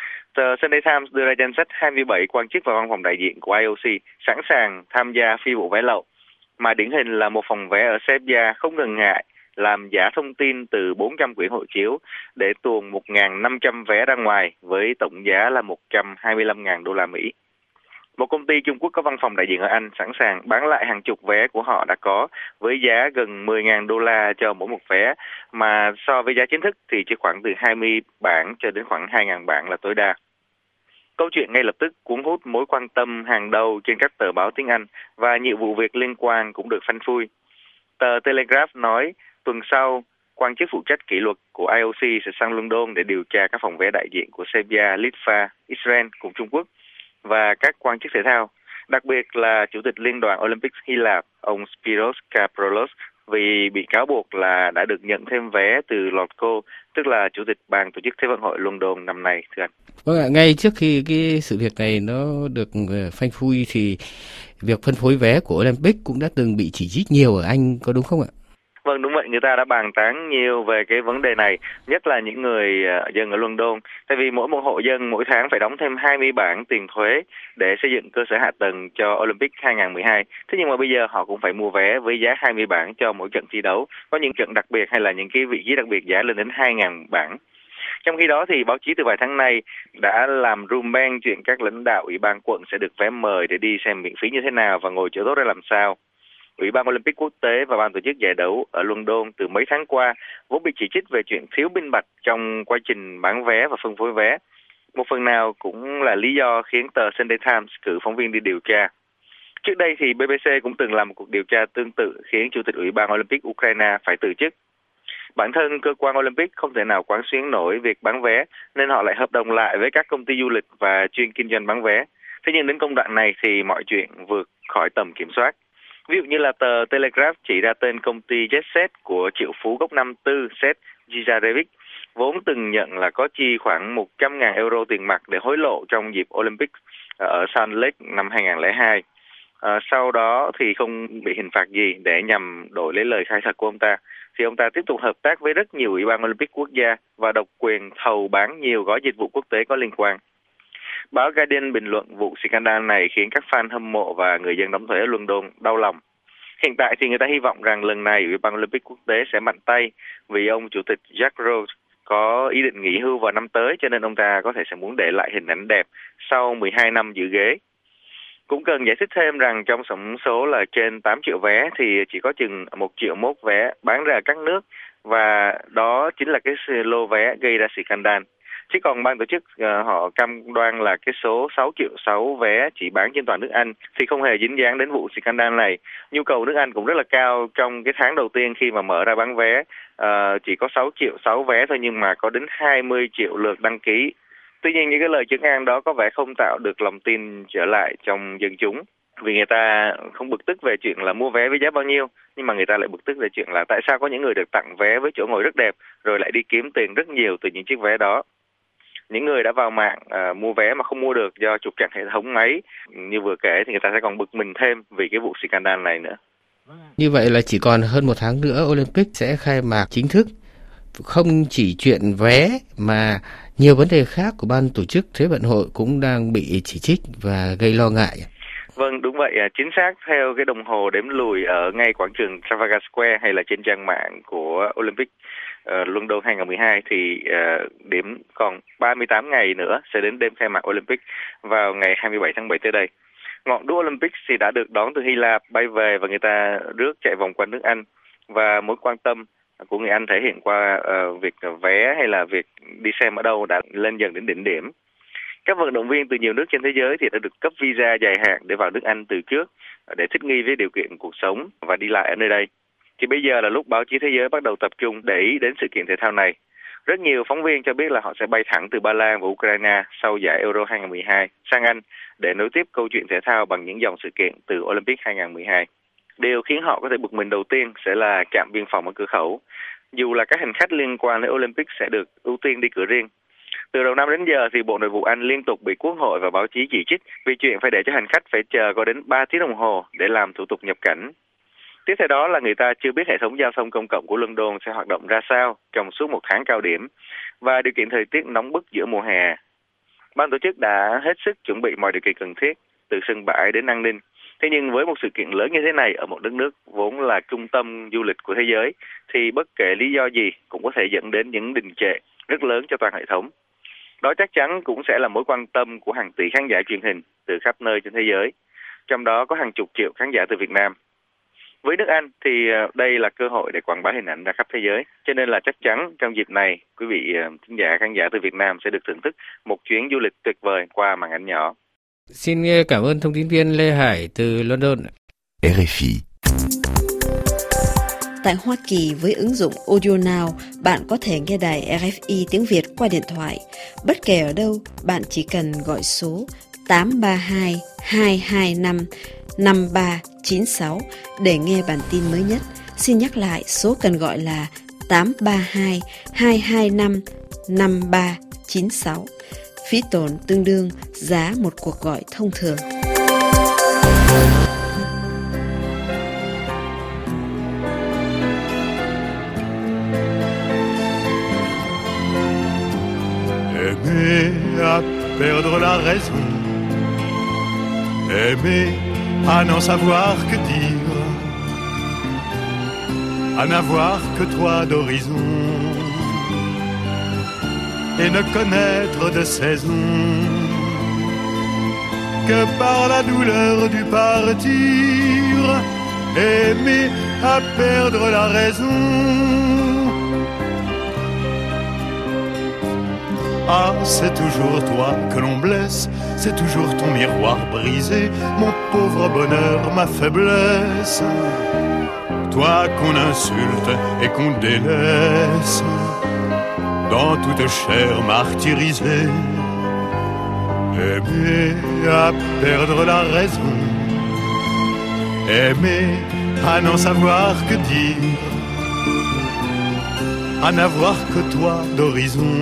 Tờ Sunday Times đưa ra danh sách 27 quan chức và văn phòng đại diện của IOC sẵn sàng tham gia phi vụ vé lậu, mà điển hình là một phòng vé ở Serbia không ngần ngại làm giả thông tin từ 400 quyển hộ chiếu để tuồn 1.500 vé ra ngoài với tổng giá là 125.000 đô la Mỹ. Một công ty Trung Quốc có văn phòng đại diện ở Anh sẵn sàng bán lại hàng chục vé của họ đã có với giá gần 10.000 đô la cho mỗi một vé, mà so với giá chính thức thì chỉ khoảng từ 20 bảng cho đến khoảng 2.000 bảng là tối đa. Câu chuyện ngay lập tức cuốn hút mối quan tâm hàng đầu trên các tờ báo tiếng Anh và nhiều vụ việc liên quan cũng được phanh phui. Tờ Telegraph nói tuần sau, quan chức phụ trách kỷ luật của IOC sẽ sang London để điều tra các phòng vé đại diện của Serbia, Litva, Israel cùng Trung Quốc và các quan chức thể thao, đặc biệt là Chủ tịch Liên đoàn Olympic Hy Lạp, ông Spiros Kaproulos, vì bị cáo buộc là đã được nhận thêm vé từ Lotco, tức là Chủ tịch ban tổ chức Thế vận hội London năm nay, thưa anh. Vâng ạ, ngay trước khi cái sự việc này nó được phanh phui thì việc phân phối vé của Olympic cũng đã từng bị chỉ trích nhiều ở Anh, có đúng không ạ? Vâng, đúng vậy, người ta đã bàn tán nhiều về cái vấn đề này, nhất là những người dân ở London. Tại vì mỗi một hộ dân mỗi tháng phải đóng thêm 20 bảng tiền thuế để xây dựng cơ sở hạ tầng cho Olympic 2012. Thế nhưng mà bây giờ họ cũng phải mua vé với giá 20 bảng cho mỗi trận thi đấu. Có những trận đặc biệt hay là những cái vị trí đặc biệt giá lên đến 2.000 bảng. Trong khi đó thì báo chí từ vài tháng nay đã làm rùm beng chuyện các lãnh đạo Ủy ban quận sẽ được vé mời để đi xem miễn phí như thế nào và ngồi chỗ tốt ra làm sao. Ủy ban Olympic quốc tế và ban tổ chức giải đấu ở London từ mấy tháng qua vốn bị chỉ trích về chuyện thiếu minh bạch trong quá trình bán vé và phân phối vé. Một phần nào cũng là lý do khiến tờ Sunday Times cử phóng viên đi điều tra. Trước đây thì BBC cũng từng làm một cuộc điều tra tương tự khiến Chủ tịch Ủy ban Olympic Ukraine phải từ chức. Bản thân cơ quan Olympic không thể nào quán xuyến nổi việc bán vé nên họ lại hợp đồng lại với các công ty du lịch và chuyên kinh doanh bán vé. Thế nhưng đến công đoạn này thì mọi chuyện vượt khỏi tầm kiểm soát. Ví dụ như là tờ Telegraph chỉ ra tên công ty Jetset của triệu phú gốc 54 Seth Gizarevic, vốn từng nhận là có chi khoảng 100.000 euro tiền mặt để hối lộ trong dịp Olympic ở Salt Lake năm 2002. Sau đó thì không bị hình phạt gì để nhằm đổi lấy lời khai thật của ông ta. Thì ông ta tiếp tục hợp tác với rất nhiều ủy ban Olympic quốc gia và độc quyền thầu bán nhiều gói dịch vụ quốc tế có liên quan. Báo Guardian bình luận vụ scandal này khiến các fan hâm mộ và người dân đóng thuế ở London đau lòng. Hiện tại thì người ta hy vọng rằng lần này Ủy ban Olympic quốc tế sẽ mạnh tay vì ông Chủ tịch Jack Roche có ý định nghỉ hưu vào năm tới, cho nên ông ta có thể sẽ muốn để lại hình ảnh đẹp sau 12 năm giữ ghế. Cũng cần giải thích thêm rằng trong tổng số là trên 8 triệu vé thì chỉ có chừng 1 triệu mốt vé bán ra các nước, và đó chính là cái lô vé gây ra scandal. Chứ còn ban tổ chức họ cam đoan là cái số 6 triệu 6 vé chỉ bán trên toàn nước Anh thì không hề dính dáng đến vụ scandal này. Nhu cầu nước Anh cũng rất là cao. Trong cái tháng đầu tiên khi mà mở ra bán vé chỉ có 6 triệu 6 vé thôi, nhưng mà có đến 20 triệu lượt đăng ký. Tuy nhiên những cái lời chứng an đó có vẻ không tạo được lòng tin trở lại trong dân chúng, vì người ta không bực tức về chuyện là mua vé với giá bao nhiêu, nhưng mà người ta lại bực tức về chuyện là tại sao có những người được tặng vé với chỗ ngồi rất đẹp rồi lại đi kiếm tiền rất nhiều từ những chiếc vé đó. Những người đã vào mạng mua vé mà không mua được do trục trặc hệ thống máy như vừa kể thì người ta sẽ còn bực mình thêm vì cái vụ scandal này nữa. Như vậy là chỉ còn hơn một tháng nữa Olympic sẽ khai mạc chính thức. Không chỉ chuyện vé mà nhiều vấn đề khác của ban tổ chức Thế vận hội cũng đang bị chỉ trích và gây lo ngại. Vâng, đúng vậy. Chính xác, theo cái đồng hồ đếm lùi ở ngay quảng trường Trafalgar Square hay là trên trang mạng của Olympic London 2012 thì điểm còn 38 ngày nữa sẽ đến đêm khai mạc Olympic vào ngày 27 tháng 7 tới đây. Ngọn đuốc Olympic thì đã được đón từ Hy Lạp bay về và người ta rước chạy vòng quanh nước Anh, và mối quan tâm của người Anh thể hiện qua việc vé hay là việc đi xem ở đâu đã lên dần đến đỉnh điểm. Các vận động viên từ nhiều nước trên thế giới thì đã được cấp visa dài hạn để vào nước Anh từ trước để thích nghi với điều kiện cuộc sống và đi lại ở nơi đây. Thì bây giờ là lúc báo chí thế giới bắt đầu tập trung để ý đến sự kiện thể thao này. Rất nhiều phóng viên cho biết là họ sẽ bay thẳng từ Ba Lan và Ukraine sau giải Euro 2012 sang Anh để nối tiếp câu chuyện thể thao bằng những dòng sự kiện từ Olympic 2012. Điều khiến họ có thể bực mình đầu tiên sẽ là trạm biên phòng ở cửa khẩu. Dù là các hành khách liên quan đến Olympic sẽ được ưu tiên đi cửa riêng. Từ đầu năm đến giờ thì Bộ Nội vụ Anh liên tục bị Quốc hội và báo chí chỉ trích vì chuyện phải để cho hành khách phải chờ có đến 3 tiếng đồng hồ để làm thủ tục nhập cảnh. Tiếp theo đó là người ta chưa biết hệ thống giao thông công cộng của London sẽ hoạt động ra sao trong suốt một tháng cao điểm và điều kiện thời tiết nóng bức giữa mùa hè. Ban tổ chức đã hết sức chuẩn bị mọi điều kiện cần thiết, từ sân bãi đến an ninh. Thế nhưng với một sự kiện lớn như thế này ở một đất nước vốn là trung tâm du lịch của thế giới thì bất kể lý do gì cũng có thể dẫn đến những đình trệ rất lớn cho toàn hệ thống. Đó chắc chắn cũng sẽ là mối quan tâm của hàng tỷ khán giả truyền hình từ khắp nơi trên thế giới, trong đó có hàng chục triệu khán giả từ Việt Nam. Với nước Anh thì đây là cơ hội để quảng bá hình ảnh ra khắp thế giới, cho nên là chắc chắn trong dịp này quý vị khán giả từ Việt Nam sẽ được thưởng thức một chuyến du lịch tuyệt vời qua màn ảnh nhỏ. Xin cảm ơn thông tin viên Lê Hải từ London. RFI. Tại Hoa Kỳ với ứng dụng Audio Now, bạn có thể nghe đài RFI tiếng Việt qua điện thoại. Bất kể ở đâu, bạn chỉ cần gọi số 832 225 5396 để nghe bản tin mới nhất. Xin nhắc lại, số cần gọi là 832 225 5396. Phí tổn tương đương giá một cuộc gọi thông thường. Aimer à perdre la raison, aimer à n'en savoir que dire, à n'avoir que toi d'horizon, et ne connaître de saison que par la douleur du partir, aimer à perdre la raison. Ah, c'est toujours toi que l'on blesse, c'est toujours ton miroir brisé, mon pauvre bonheur, ma faiblesse. Toi qu'on insulte et qu'on délaisse, dans toute chair martyrisée. Aimer à perdre la raison, aimer à n'en savoir que dire, à n'avoir que toi d'horizon,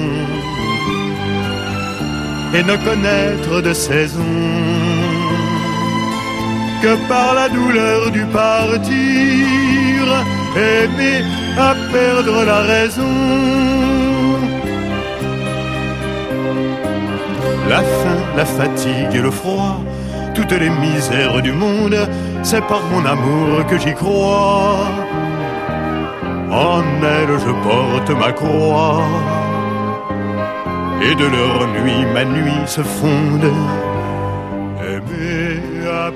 et ne connaître de saison que par la douleur du partir, aimer à perdre la raison. La faim, la fatigue et le froid, toutes les misères du monde, c'est par mon amour que j'y crois. En elle je porte ma croix, et de leur nuit ma nuit se fonde. Aimer à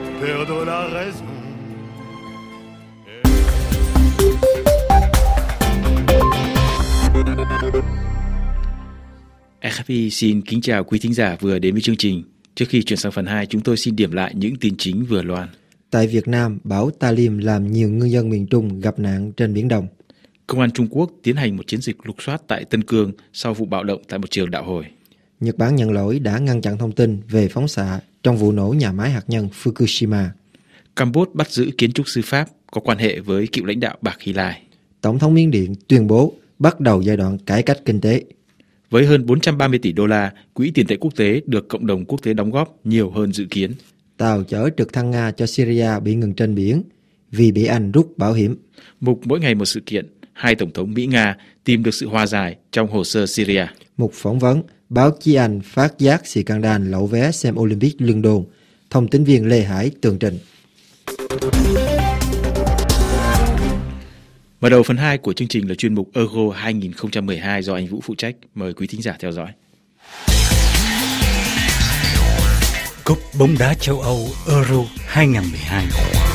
RFI xin kính chào quý thính giả vừa đến với chương trình. Trước khi chuyển sang phần 2, chúng tôi xin điểm lại những tin chính vừa loan. Tại Việt Nam, bão Talim làm nhiều ngư dân miền Trung gặp nạn trên Biển Đông. Công an Trung Quốc tiến hành một chiến dịch lục soát tại Tân Cương sau vụ bạo động tại một trường đạo hồi. Nhật Bản nhận lỗi đã ngăn chặn thông tin về phóng xạ trong vụ nổ nhà máy hạt nhân Fukushima. Campuchia bắt giữ kiến trúc sư Pháp có quan hệ với cựu lãnh đạo Bạc Hy Lai. Tổng thống Miến Điện tuyên bố bắt đầu giai đoạn cải cách kinh tế. Với hơn 430 tỷ đô la, Quỹ tiền tệ quốc tế được cộng đồng quốc tế đóng góp nhiều hơn dự kiến. Tàu chở trực thăng Nga cho Syria bị ngừng trên biển vì bị Anh rút bảo hiểm. Mục mỗi ngày một sự kiện, hai tổng thống Mỹ-Nga tìm được sự hòa giải trong hồ sơ Syria. Mục phỏng vấn, báo chí Anh phát giác scandal lậu vé xem Olympic London. Thông tin viên Lê Hải tường trình. Mở đầu phần 2 của chương trình là chuyên mục Euro 2012 do anh Vũ phụ trách. Mời quý thính giả theo dõi. Cúp bóng đá châu Âu Euro 2012.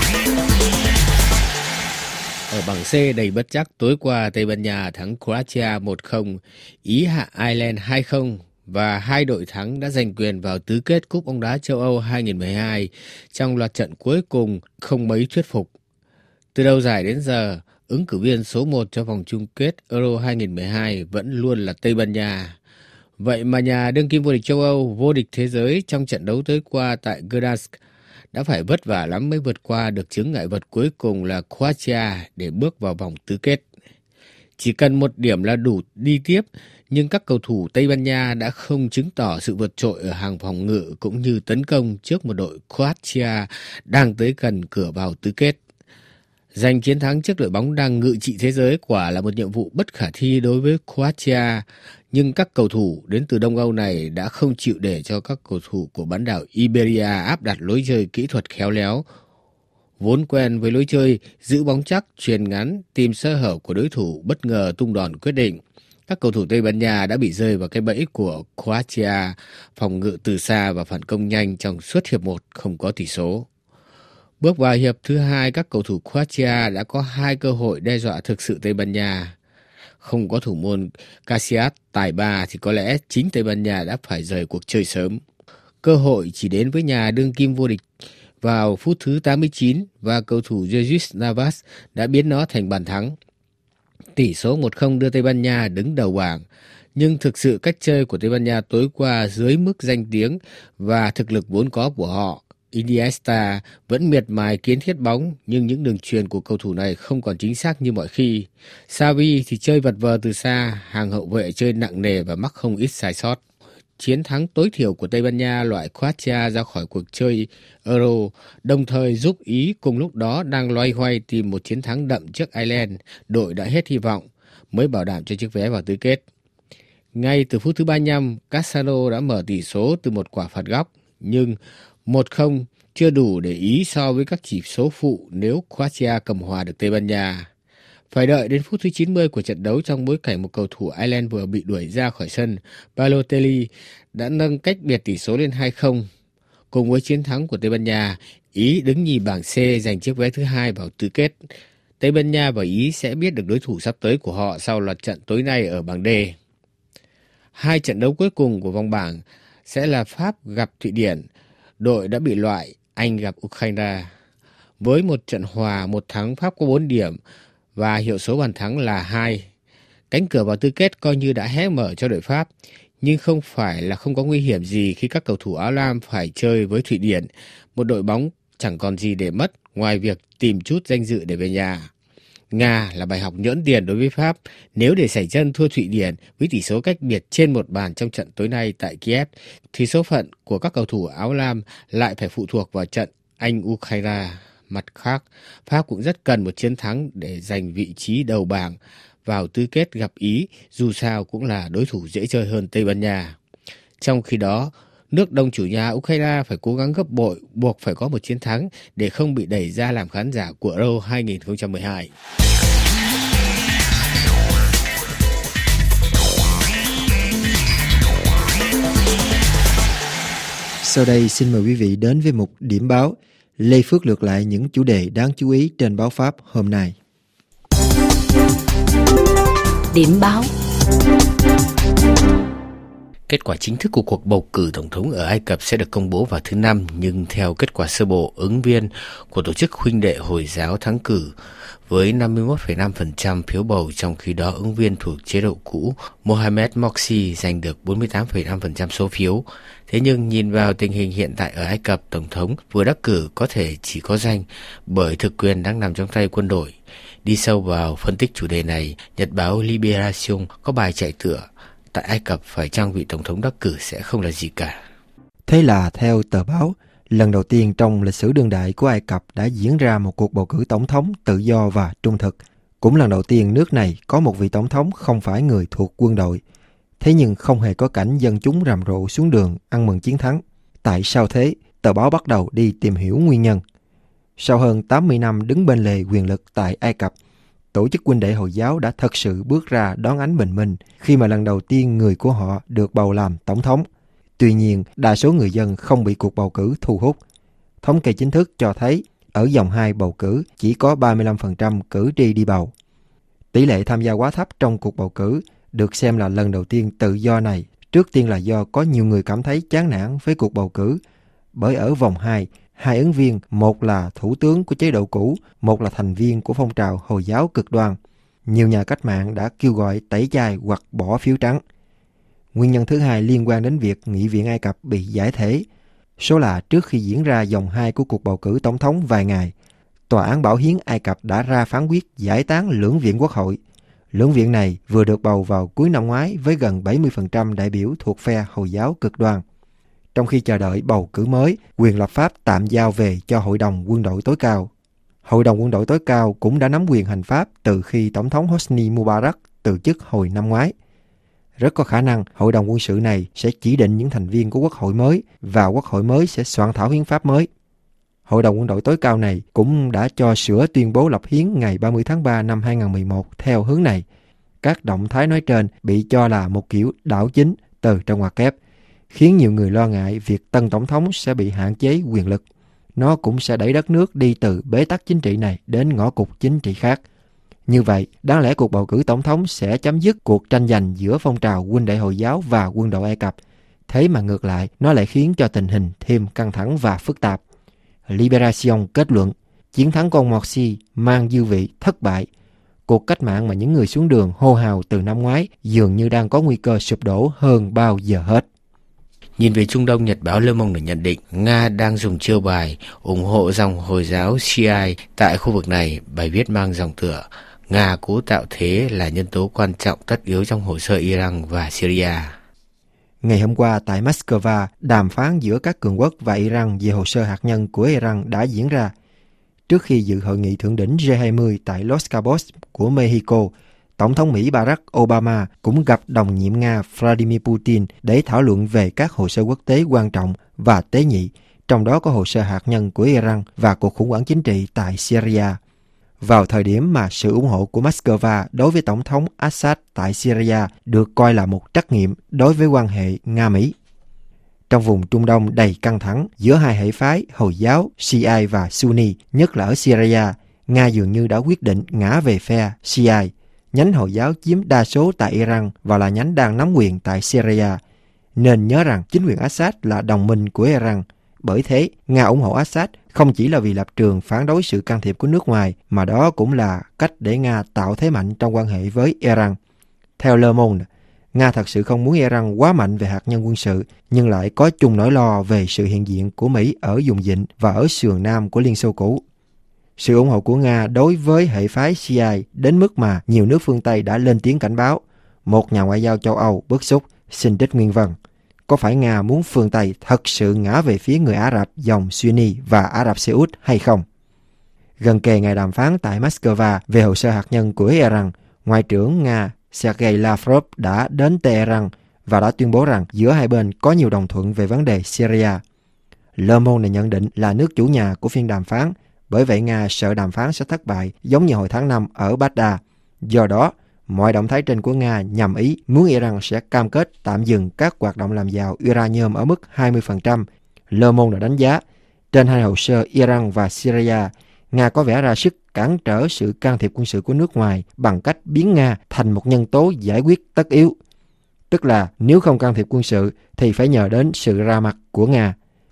Ở bảng C đầy bất trắc, tối qua Tây Ban Nha thắng Croatia 1-0, Ý hạ Ireland 2-0 và hai đội thắng đã giành quyền vào tứ kết Cúp bóng đá châu Âu 2012 trong loạt trận cuối cùng không mấy thuyết phục. Từ đầu giải đến giờ, ứng cử viên số 1 cho vòng chung kết Euro 2012 vẫn luôn là Tây Ban Nha. Vậy mà nhà đương kim vô địch châu Âu, vô địch thế giới trong trận đấu tối qua tại Gdansk đã phải vất vả lắm mới vượt qua được chướng ngại vật cuối cùng là Croatia để bước vào vòng tứ kết. Chỉ cần một điểm là đủ đi tiếp, nhưng các cầu thủ Tây Ban Nha đã không chứng tỏ sự vượt trội ở hàng phòng ngự cũng như tấn công trước một đội Croatia đang tới gần cửa vào tứ kết. Giành chiến thắng trước đội bóng đang ngự trị thế giới quả là một nhiệm vụ bất khả thi đối với Croatia, nhưng các cầu thủ đến từ Đông Âu này đã không chịu để cho các cầu thủ của bán đảo Iberia áp đặt lối chơi kỹ thuật khéo léo. Vốn quen với lối chơi giữ bóng chắc, chuyền ngắn, tìm sơ hở của đối thủ bất ngờ tung đòn quyết định. Các cầu thủ Tây Ban Nha đã bị rơi vào cái bẫy của Croatia, phòng ngự từ xa và phản công nhanh trong suốt hiệp 1 không có tỷ số. Bước vào hiệp thứ 2, các cầu thủ Croatia đã có 2 cơ hội đe dọa thực sự Tây Ban Nha. Không có thủ môn Casillas tài ba thì có lẽ chính Tây Ban Nha đã phải rời cuộc chơi sớm. Cơ hội chỉ đến với nhà đương kim vô địch vào phút thứ 89 và cầu thủ Jesus Navas đã biến nó thành bàn thắng. Tỷ số 1-0 đưa Tây Ban Nha đứng đầu bảng, nhưng thực sự cách chơi của Tây Ban Nha tối qua dưới mức danh tiếng và thực lực vốn có của họ. Iniesta vẫn miệt mài kiến thiết bóng, nhưng những đường chuyền của cầu thủ này không còn chính xác như mọi khi. Xavi thì chơi vật vờ từ xa, hàng hậu vệ chơi nặng nề và mắc không ít sai sót. Chiến thắng tối thiểu của Tây Ban Nha loại Croatia ra khỏi cuộc chơi Euro, đồng thời giúp Ý cùng lúc đó đang loay hoay tìm một chiến thắng đậm trước Ireland, đội đã hết hy vọng, mới bảo đảm cho chiếc vé vào tứ kết. Ngay từ phút thứ 35, Cassano đã mở tỷ số từ một quả phạt góc, nhưng 1-0 chưa đủ để Ý so với các chỉ số phụ nếu Croatia cầm hòa được Tây Ban Nha. Phải đợi đến phút thứ 90 của trận đấu trong bối cảnh một cầu thủ Ireland vừa bị đuổi ra khỏi sân, Balotelli đã nâng cách biệt tỷ số lên 2-0. Cùng với chiến thắng của Tây Ban Nha, Ý đứng nhì bảng C giành chiếc vé thứ 2 vào tứ kết. Tây Ban Nha và Ý sẽ biết được đối thủ sắp tới của họ sau loạt trận tối nay ở bảng D. Hai trận đấu cuối cùng của vòng bảng sẽ là Pháp gặp Thụy Điển. Đội đã bị loại, Anh gặp Ukraine. Với một trận hòa, một thắng, Pháp có 4 điểm và hiệu số bàn thắng là 2. Cánh cửa vào tứ kết coi như đã hé mở cho đội Pháp, nhưng không phải là không có nguy hiểm gì khi các cầu thủ áo lam phải chơi với Thụy Điển, một đội bóng chẳng còn gì để mất ngoài việc tìm chút danh dự để về nhà. Nga là bài học nhỡn tiền đối với Pháp. Nếu để xảy chân thua Thụy Điển với tỷ số cách biệt trên một bàn trong trận tối nay tại Kiev, thì số phận của các cầu thủ áo lam lại phải phụ thuộc vào trận Anh-Ukraine. Mặt khác, Pháp cũng rất cần một chiến thắng để giành vị trí đầu bảng vào tứ kết gặp Ý, dù sao cũng là đối thủ dễ chơi hơn Tây Ban Nha. Trong khi đó, nước Đông chủ nhà Ukraine phải cố gắng gấp bội, buộc phải có một chiến thắng để không bị đẩy ra làm khán giả của Euro 2012. Sau đây xin mời quý vị đến với mục điểm báo. Lê Phước lược lại những chủ đề đáng chú ý trên báo Pháp hôm nay. Điểm báo. Kết quả chính thức của cuộc bầu cử tổng thống ở Ai Cập sẽ được công bố vào thứ Năm, nhưng theo kết quả sơ bộ, ứng viên của tổ chức huynh đệ Hồi giáo thắng cử với 51,5% phiếu bầu, trong khi đó ứng viên thuộc chế độ cũ Mohamed Morsi giành được 48,5% số phiếu. Thế nhưng nhìn vào tình hình hiện tại ở Ai Cập, tổng thống vừa đắc cử có thể chỉ có danh bởi thực quyền đang nằm trong tay quân đội. Đi sâu vào phân tích chủ đề này, nhật báo Libération có bài chạy tựa tại Ai Cập phải chăng vị tổng thống đắc cử sẽ không là gì cả. Thế là theo tờ báo, lần đầu tiên trong lịch sử đương đại của Ai Cập đã diễn ra một cuộc bầu cử tổng thống tự do và trung thực. Cũng lần đầu tiên nước này có một vị tổng thống không phải người thuộc quân đội. Thế nhưng không hề có cảnh dân chúng rầm rộ xuống đường ăn mừng chiến thắng. Tại sao thế? Tờ báo bắt đầu đi tìm hiểu nguyên nhân. Sau hơn 80 năm đứng bên lề quyền lực tại Ai Cập, tổ chức huynh đệ Hồi giáo đã thật sự bước ra đón ánh bình minh khi mà lần đầu tiên người của họ được bầu làm tổng thống. Tuy nhiên, đa số người dân không bị cuộc bầu cử thu hút. Thống kê chính thức cho thấy, ở vòng 2 bầu cử chỉ có 35% cử tri đi bầu. Tỷ lệ tham gia quá thấp trong cuộc bầu cử được xem là lần đầu tiên tự do này. Trước tiên là do có nhiều người cảm thấy chán nản với cuộc bầu cử, bởi ở vòng 2, hai ứng viên, một là thủ tướng của chế độ cũ, một là thành viên của phong trào Hồi giáo cực đoan. Nhiều nhà cách mạng đã kêu gọi tẩy chay hoặc bỏ phiếu trắng. Nguyên nhân thứ hai liên quan đến việc Nghị viện Ai Cập bị giải thể. Số là trước khi diễn ra vòng 2 của cuộc bầu cử tổng thống vài ngày, Tòa án Bảo hiến Ai Cập đã ra phán quyết giải tán lưỡng viện quốc hội. Lưỡng viện này vừa được bầu vào cuối năm ngoái với gần 70% đại biểu thuộc phe Hồi giáo cực đoan. Trong khi chờ đợi bầu cử mới, quyền lập pháp tạm giao về cho Hội đồng quân đội tối cao. Hội đồng quân đội tối cao cũng đã nắm quyền hành pháp từ khi Tổng thống Hosni Mubarak từ chức hồi năm ngoái. Rất có khả năng Hội đồng quân sự này sẽ chỉ định những thành viên của Quốc hội mới và Quốc hội mới sẽ soạn thảo hiến pháp mới. Hội đồng quân đội tối cao này cũng đã cho sửa tuyên bố lập hiến ngày 30 tháng 3 năm 2011 theo hướng này. Các động thái nói trên bị cho là một kiểu đảo chính từ trong ngoặc kép, khiến nhiều người lo ngại việc tân tổng thống sẽ bị hạn chế quyền lực. Nó cũng sẽ đẩy đất nước đi từ bế tắc chính trị này đến ngõ cụt chính trị khác. Như vậy, đáng lẽ cuộc bầu cử tổng thống sẽ chấm dứt cuộc tranh giành giữa phong trào huynh đệ Hồi giáo và quân đội Ai Cập. Thế mà ngược lại, nó lại khiến cho tình hình thêm căng thẳng và phức tạp. Libération kết luận, chiến thắng của ông Morsi mang dư vị thất bại. Cuộc cách mạng mà những người xuống đường hô hào từ năm ngoái dường như đang có nguy cơ sụp đổ hơn bao giờ hết. Nhìn về Trung Đông, nhật báo Le Monde nhận định Nga đang dùng chiêu bài ủng hộ dòng Hồi giáo Shia tại khu vực này. Bài viết mang dòng tựa Nga cố tạo thế là nhân tố quan trọng tất yếu trong hồ sơ Iran và Syria. Ngày hôm qua tại Moscow, đàm phán giữa các cường quốc và Iran về hồ sơ hạt nhân của Iran đã diễn ra. Trước khi dự hội nghị thượng đỉnh G20 tại Los Cabos của Mexico, Tổng thống Mỹ Barack Obama cũng gặp đồng nhiệm Nga Vladimir Putin để thảo luận về các hồ sơ quốc tế quan trọng và tế nhị, trong đó có hồ sơ hạt nhân của Iran và cuộc khủng hoảng chính trị tại Syria. Vào thời điểm mà sự ủng hộ của Moscow đối với Tổng thống Assad tại Syria được coi là một trắc nghiệm đối với quan hệ Nga-Mỹ. Trong vùng Trung Đông đầy căng thẳng giữa hai hệ phái Hồi giáo, Shia và Sunni, nhất là ở Syria, Nga dường như đã quyết định ngã về phe Shia. Nhánh Hồi giáo chiếm đa số tại Iran và là nhánh đang nắm quyền tại Syria. Nên nhớ rằng chính quyền Assad là đồng minh của Iran. Bởi thế, Nga ủng hộ Assad không chỉ là vì lập trường phản đối sự can thiệp của nước ngoài, mà đó cũng là cách để Nga tạo thế mạnh trong quan hệ với Iran. Theo Le Monde, Nga thật sự không muốn Iran quá mạnh về hạt nhân quân sự, nhưng lại có chung nỗi lo về sự hiện diện của Mỹ ở vùng vịnh và ở sườn nam của Liên Xô cũ. Sự ủng hộ của Nga đối với hệ phái Shia đến mức mà nhiều nước phương Tây đã lên tiếng cảnh báo. Một nhà ngoại giao châu Âu bức xúc xin trích nguyên văn. Có phải Nga muốn phương Tây thật sự ngã về phía người Ả Rập dòng Sunni và Ả Rập Xê Út hay không? Gần kề ngày đàm phán tại Moscow về hồ sơ hạt nhân của Iran, Ngoại trưởng Nga Sergei Lavrov đã đến Tehran và đã tuyên bố rằng giữa hai bên có nhiều đồng thuận về vấn đề Syria. Le Monde này nhận định là nước chủ nhà của phiên đàm phán, bởi vậy Nga sợ đàm phán sẽ thất bại giống như hồi tháng 5 ở Baghdad. Do đó, mọi động thái trên của Nga nhằm ý muốn Iran sẽ cam kết tạm dừng các hoạt động làm giàu uranium ở mức 20%. Le Monde đã đánh giá, trên hai hồ sơ Iran và Syria, Nga có vẻ ra sức cản trở sự can thiệp quân sự của nước ngoài bằng cách biến Nga thành một nhân tố giải quyết tất yếu. tức là nếu không can thiệp quân sự thì phải nhờ đến sự ra mặt của Nga.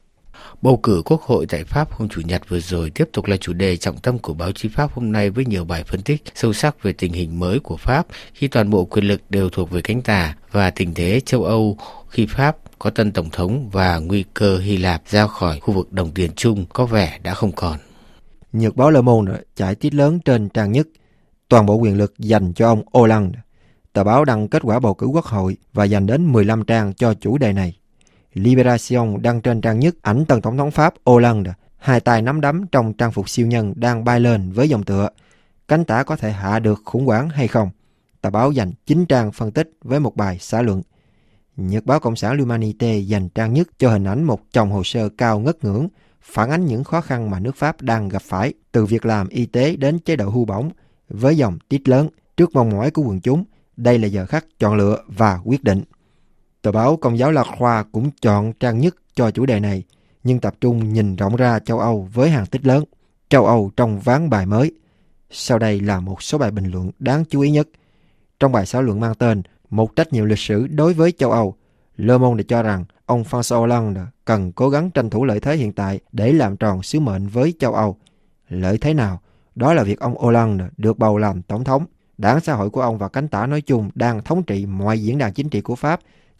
Bầu cử Quốc hội tại Pháp hôm Chủ nhật vừa rồi tiếp tục là chủ đề trọng tâm của báo chí Pháp hôm nay, với nhiều bài phân tích sâu sắc về tình hình mới của Pháp khi toàn bộ quyền lực đều thuộc về cánh tả, và tình thế châu Âu khi Pháp có tân tổng thống và nguy cơ Hy Lạp ra khỏi khu vực đồng tiền chung có vẻ đã không còn. Nhật báo Le Monde chạy tít lớn trên trang nhất: toàn bộ quyền lực dành cho ông Hollande. Tờ báo đăng kết quả bầu cử quốc hội và dành đến 15 trang cho chủ đề này. Libération đăng trên trang nhất ảnh tân tổng thống Pháp Hollande, hai tay nắm đấm trong trang phục siêu nhân đang bay lên với dòng tựa: cánh tả có thể hạ được khủng hoảng hay không? Tờ báo dành 9 trang phân tích với một bài xã luận. Nhật báo Cộng sản L'Humanité dành trang nhất cho hình ảnh một chồng hồ sơ cao ngất ngưỡng, phản ánh những khó khăn mà nước Pháp đang gặp phải, từ việc làm y tế đến chế độ hưu bổng, với dòng tít lớn: trước mong mỏi của quần chúng, đây là giờ khắc chọn lựa và quyết định. Tờ báo Công giáo La Croix cũng chọn trang nhất cho chủ đề này, nhưng tập trung nhìn rộng ra châu Âu với hàng tích lớn: châu Âu trong ván bài mới. Sau đây là một số bài bình luận đáng chú ý nhất. Trong bài xã luận mang tên một trách nhiệm lịch sử đối với châu Âu, Le Monde cho rằng ông François Hollande cần cố gắng tranh thủ lợi thế hiện tại để làm tròn sứ mệnh với châu Âu. Lợi thế nào? Đó là việc ông Hollande được bầu làm tổng thống. Đảng xã hội của ông và cánh tả nói chung đang thống trị mọi diễn đàn chính trị của Pháp.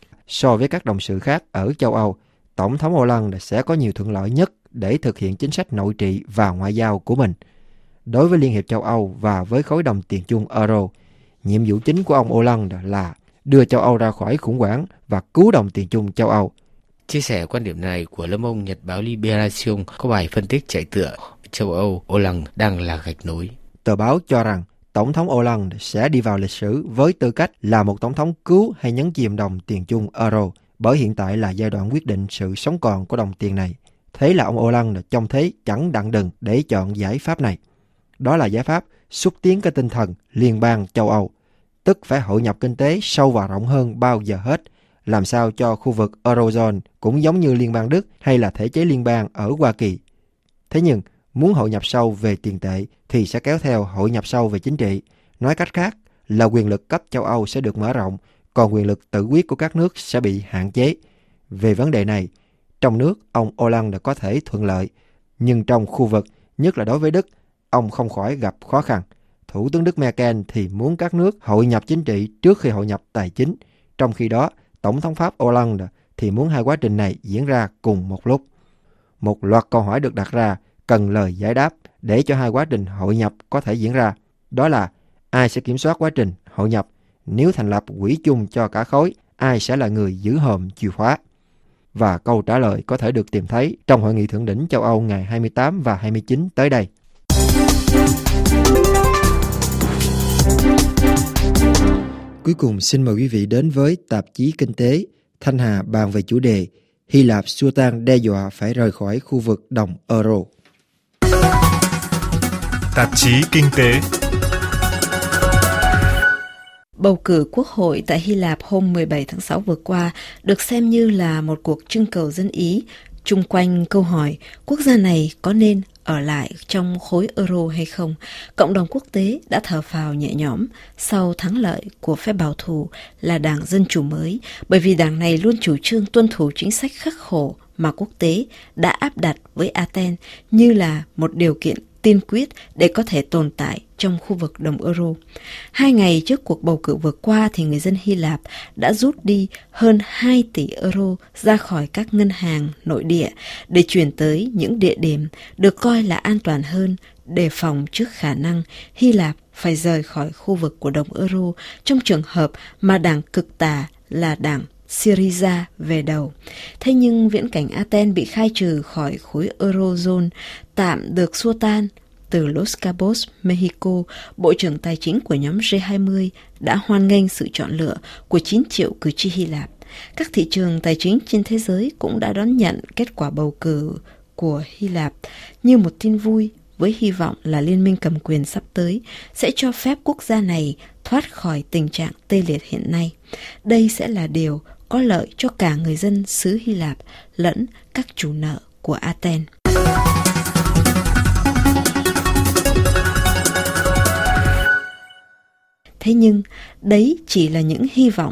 So với các đồng sự khác ở châu Âu, Tổng thống Hollande sẽ có nhiều thuận lợi nhất để thực hiện chính sách nội trị và ngoại giao của mình. Đối với Liên hiệp châu Âu và với khối đồng tiền chung Euro, nhiệm vụ chính của ông Hollande là đưa châu Âu ra khỏi khủng hoảng và cứu đồng tiền chung châu Âu. Chia sẻ quan điểm này của Le Monde, nhật báo Libération có bài phân tích chạy tựa: châu Âu, Hollande đang là gạch nối. Tờ báo cho rằng Tổng thống Hollande sẽ đi vào lịch sử với tư cách là một tổng thống cứu hay nhấn chìm đồng tiền chung Euro, bởi hiện tại là giai đoạn quyết định sự sống còn của đồng tiền này. Thế là ông Hollande trông thế chẳng đặng đừng để chọn giải pháp này. Đó là giải pháp xúc tiến cái tinh thần liên bang châu Âu, tức phải hội nhập kinh tế sâu và rộng hơn bao giờ hết, làm sao cho khu vực Eurozone cũng giống như liên bang Đức hay là thể chế liên bang ở Hoa Kỳ. Thế nhưng, muốn hội nhập sâu về tiền tệ thì sẽ kéo theo hội nhập sâu về chính trị. Nói cách khác là quyền lực cấp châu Âu sẽ được mở rộng, còn quyền lực tự quyết của các nước sẽ bị hạn chế. Về vấn đề này, trong nước ông Hollande có thể thuận lợi, nhưng trong khu vực, nhất là đối với Đức, ông không khỏi gặp khó khăn. Thủ tướng Đức Merkel thì muốn các nước hội nhập chính trị trước khi hội nhập tài chính. Trong khi đó, Tổng thống Pháp Hollande thì muốn hai quá trình này diễn ra cùng một lúc. Một loạt câu hỏi được đặt ra cần lời giải đáp để cho hai quá trình hội nhập có thể diễn ra. Đó là ai sẽ kiểm soát quá trình hội nhập? Nếu thành lập quỹ chung cho cả khối, ai sẽ là người giữ hòm chìa khóa? Và câu trả lời có thể được tìm thấy trong Hội nghị Thượng đỉnh châu Âu ngày 28 và 29 tới đây. Cuối cùng xin mời quý vị đến với tạp chí Kinh tế. Thanh Hà bàn về chủ đề Hy Lạp xua tan đe dọa phải rời khỏi khu vực đồng Euro. Tạp chí Kinh tế. Bầu cử quốc hội tại Hy Lạp hôm 17 tháng 6 vừa qua được xem như là một cuộc trưng cầu dân Ý chung quanh câu hỏi quốc gia này có nên ở lại trong khối euro hay không. Cộng đồng quốc tế đã thở phào nhẹ nhõm sau thắng lợi của phe bảo thủ là Đảng Dân Chủ mới, bởi vì đảng này luôn chủ trương tuân thủ chính sách khắc khổ mà quốc tế đã áp đặt với Athens như là một điều kiện tiên quyết để có thể tồn tại trong khu vực đồng euro. 2 ngày trước cuộc bầu cử vừa qua thì người dân Hy Lạp đã rút đi hơn 2 tỷ euro ra khỏi các ngân hàng nội địa để chuyển tới những địa điểm được coi là an toàn hơn, đề phòng trước khả năng Hy Lạp phải rời khỏi khu vực của đồng euro trong trường hợp mà đảng cực tả là đảng Syriza về đầu. Thế nhưng viễn cảnh Athens bị khai trừ khỏi khối Eurozone tạm được xua tan. Từ Los Cabos, Mexico, Bộ trưởng Tài chính của nhóm G20 đã hoan nghênh sự chọn lựa của 9 triệu cử tri Hy Lạp. Các thị trường tài chính trên thế giới cũng đã đón nhận kết quả bầu cử của Hy Lạp như một tin vui, với hy vọng là liên minh cầm quyền sắp tới sẽ cho phép quốc gia này thoát khỏi tình trạng tê liệt hiện nay. Đây sẽ là điều có lợi cho cả người dân xứ Hy Lạp lẫn các chủ nợ của Athens. Thế nhưng, đấy chỉ là những hy vọng.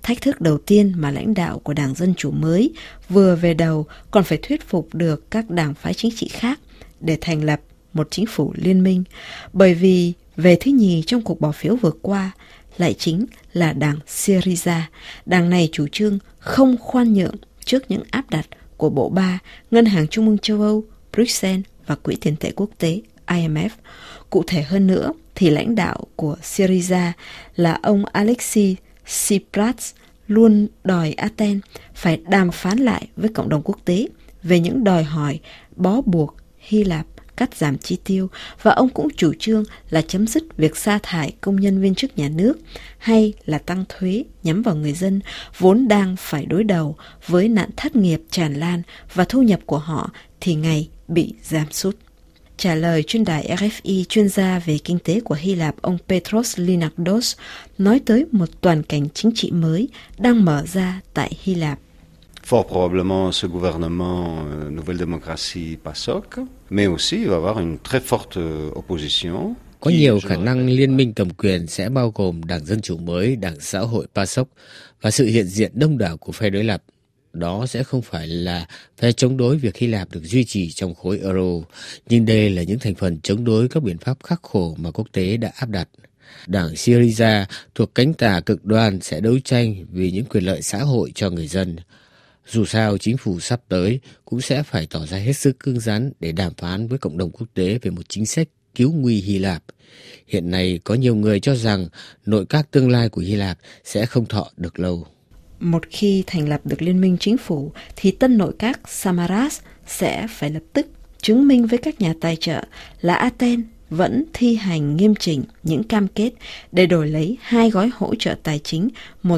Thách thức đầu tiên mà lãnh đạo của Đảng Dân Chủ mới vừa về đầu còn phải thuyết phục được các đảng phái chính trị khác để thành lập một chính phủ liên minh, bởi vì về thứ nhì trong cuộc bỏ phiếu vừa qua lại chính là đảng Syriza. Đảng này chủ trương không khoan nhượng trước những áp đặt của Bộ Ba, Ngân hàng Trung ương châu Âu, Bruxelles và Quỹ tiền tệ quốc tế IMF. Cụ thể hơn nữa thì lãnh đạo của Syriza là ông Alexis Tsipras luôn đòi Athens phải đàm phán lại với cộng đồng quốc tế về những đòi hỏi bó buộc Hy Lạp cắt giảm chi tiêu, và ông cũng chủ trương là chấm dứt việc sa thải công nhân viên chức nhà nước hay là tăng thuế nhắm vào người dân vốn đang phải đối đầu với nạn thất nghiệp tràn lan và thu nhập của họ thì ngày bị giảm sút. Trả lời chuyên đài RFI, chuyên gia về kinh tế của Hy Lạp ông Petros Linardos nói tới một toàn cảnh chính trị mới đang mở ra tại Hy Lạp. Fort probablement ce gouvernement Nouvelle Démocratie PASOK, mais aussi il va avoir une très forte opposition. Có nhiều khả năng liên minh cầm quyền sẽ bao gồm Đảng Dân Chủ mới, Đảng Xã hội PASOK và sự hiện diện đông đảo của phe đối lập. Đó sẽ không phải là phe chống đối việc Hy Lạp được duy trì trong khối euro, nhưng đây là những thành phần chống đối các biện pháp khắc khổ mà quốc tế đã áp đặt. Đảng Syriza thuộc cánh tả cực đoan sẽ đấu tranh vì những quyền lợi xã hội cho người dân. Dù sao, chính phủ sắp tới cũng sẽ phải tỏ ra hết sức cứng rắn để đàm phán với cộng đồng quốc tế về một chính sách cứu nguy Hy Lạp. Hiện nay có nhiều người cho rằng nội các tương lai của Hy Lạp sẽ không thọ được lâu. Một khi thành lập được liên minh chính phủ thì tân nội các Samaras sẽ phải lập tức chứng minh với các nhà tài trợ là Athens vẫn thi hành nghiêm chỉnh những cam kết để đổi lấy 2 gói hỗ trợ tài chính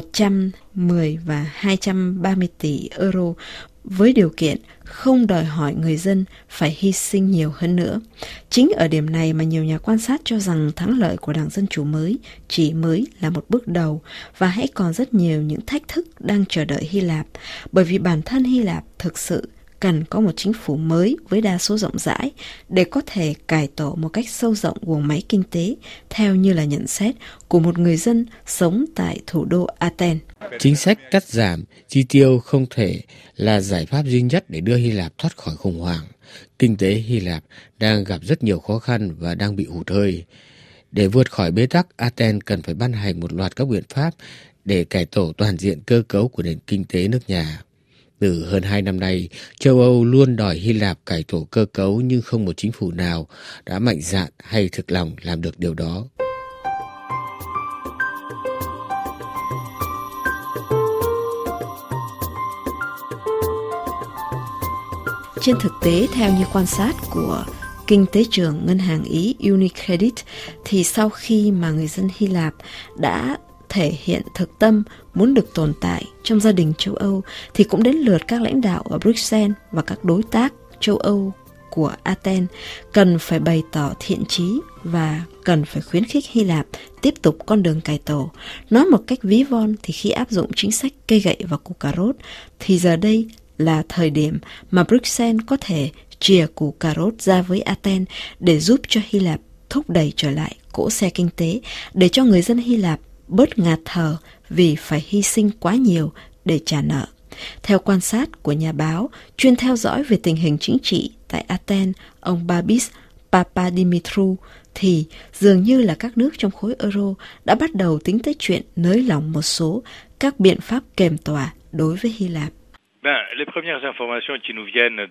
110 và 230 tỷ euro với điều kiện không đòi hỏi người dân phải hy sinh nhiều hơn nữa. Chính ở điểm này mà nhiều nhà quan sát cho rằng thắng lợi của Đảng Dân Chủ mới chỉ mới là một bước đầu và hãy còn rất nhiều những thách thức đang chờ đợi Hy Lạp, bởi vì bản thân Hy Lạp thực sự cần có một chính phủ mới với đa số rộng rãi để có thể cải tổ một cách sâu rộng guồng máy kinh tế, theo như là nhận xét của một người dân sống tại thủ đô Athens. Chính sách cắt giảm chi tiêu không thể là giải pháp duy nhất để đưa Hy Lạp thoát khỏi khủng hoảng. Kinh tế Hy Lạp đang gặp rất nhiều khó khăn và đang bị hụt hơi. Để vượt khỏi bế tắc, Athens cần phải ban hành một loạt các biện pháp để cải tổ toàn diện cơ cấu của nền kinh tế nước nhà. Từ hơn 2 năm nay, châu Âu luôn đòi Hy Lạp cải tổ cơ cấu nhưng không một chính phủ nào đã mạnh dạn hay thực lòng làm được điều đó. Trên thực tế, theo như quan sát của kinh tế trưởng ngân hàng Ý Unicredit, thì sau khi mà người dân Hy Lạp đã thể hiện thực tâm muốn được tồn tại trong gia đình châu Âu, thì cũng đến lượt các lãnh đạo ở Bruxelles và các đối tác châu Âu của Athens cần phải bày tỏ thiện chí và cần phải khuyến khích Hy Lạp tiếp tục con đường cải tổ. Nói một cách ví von thì khi áp dụng chính sách cây gậy và củ cà rốt thì giờ đây là thời điểm mà Bruxelles có thể chìa củ cà rốt ra với Athens để giúp cho Hy Lạp thúc đẩy trở lại cỗ xe kinh tế, để cho người dân Hy Lạp bớt ngạt thở vì phải hy sinh quá nhiều để trả nợ. Theo quan sát của nhà báo chuyên theo dõi về tình hình chính trị tại Athens, ông Babis Papadimitrou, thì dường như là các nước trong khối euro đã bắt đầu tính tới chuyện nới lỏng một số các biện pháp kềm tỏa đối với Hy Lạp. Les premières informations qui nous viennent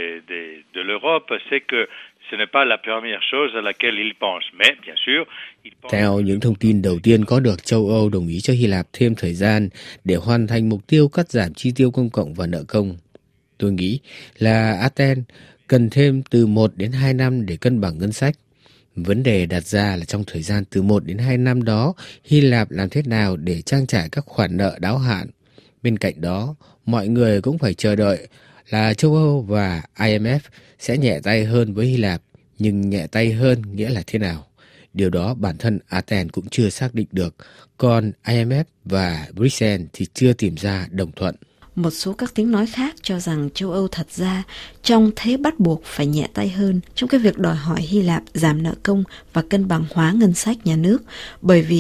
de l'Europe, c'est que ce n'est pas la première chose à laquelle ils pensent, mais bien sûr, theo những thông tin đầu tiên có được, châu Âu đồng ý cho Hy Lạp thêm thời gian để hoàn thành mục tiêu cắt giảm chi tiêu công cộng và nợ công. Tôi nghĩ là Athens cần thêm từ 1 đến 2 năm để cân bằng ngân sách. Vấn đề đặt ra là trong thời gian từ 1 đến 2 năm đó, Hy Lạp làm thế nào để trang trải các khoản nợ đáo hạn. Bên cạnh đó, mọi người cũng phải chờ đợi là châu Âu và IMF sẽ nhẹ tay hơn với Hy Lạp, nhưng nhẹ tay hơn nghĩa là thế nào? Điều đó bản thân Athens cũng chưa xác định được, còn IMF và Bruxelles thì chưa tìm ra đồng thuận. Một số các tiếng nói khác cho rằng châu Âu thật ra trong thế bắt buộc phải nhẹ tay hơn trong cái việc đòi hỏi Hy Lạp giảm nợ công và cân bằng hóa ngân sách nhà nước, bởi vì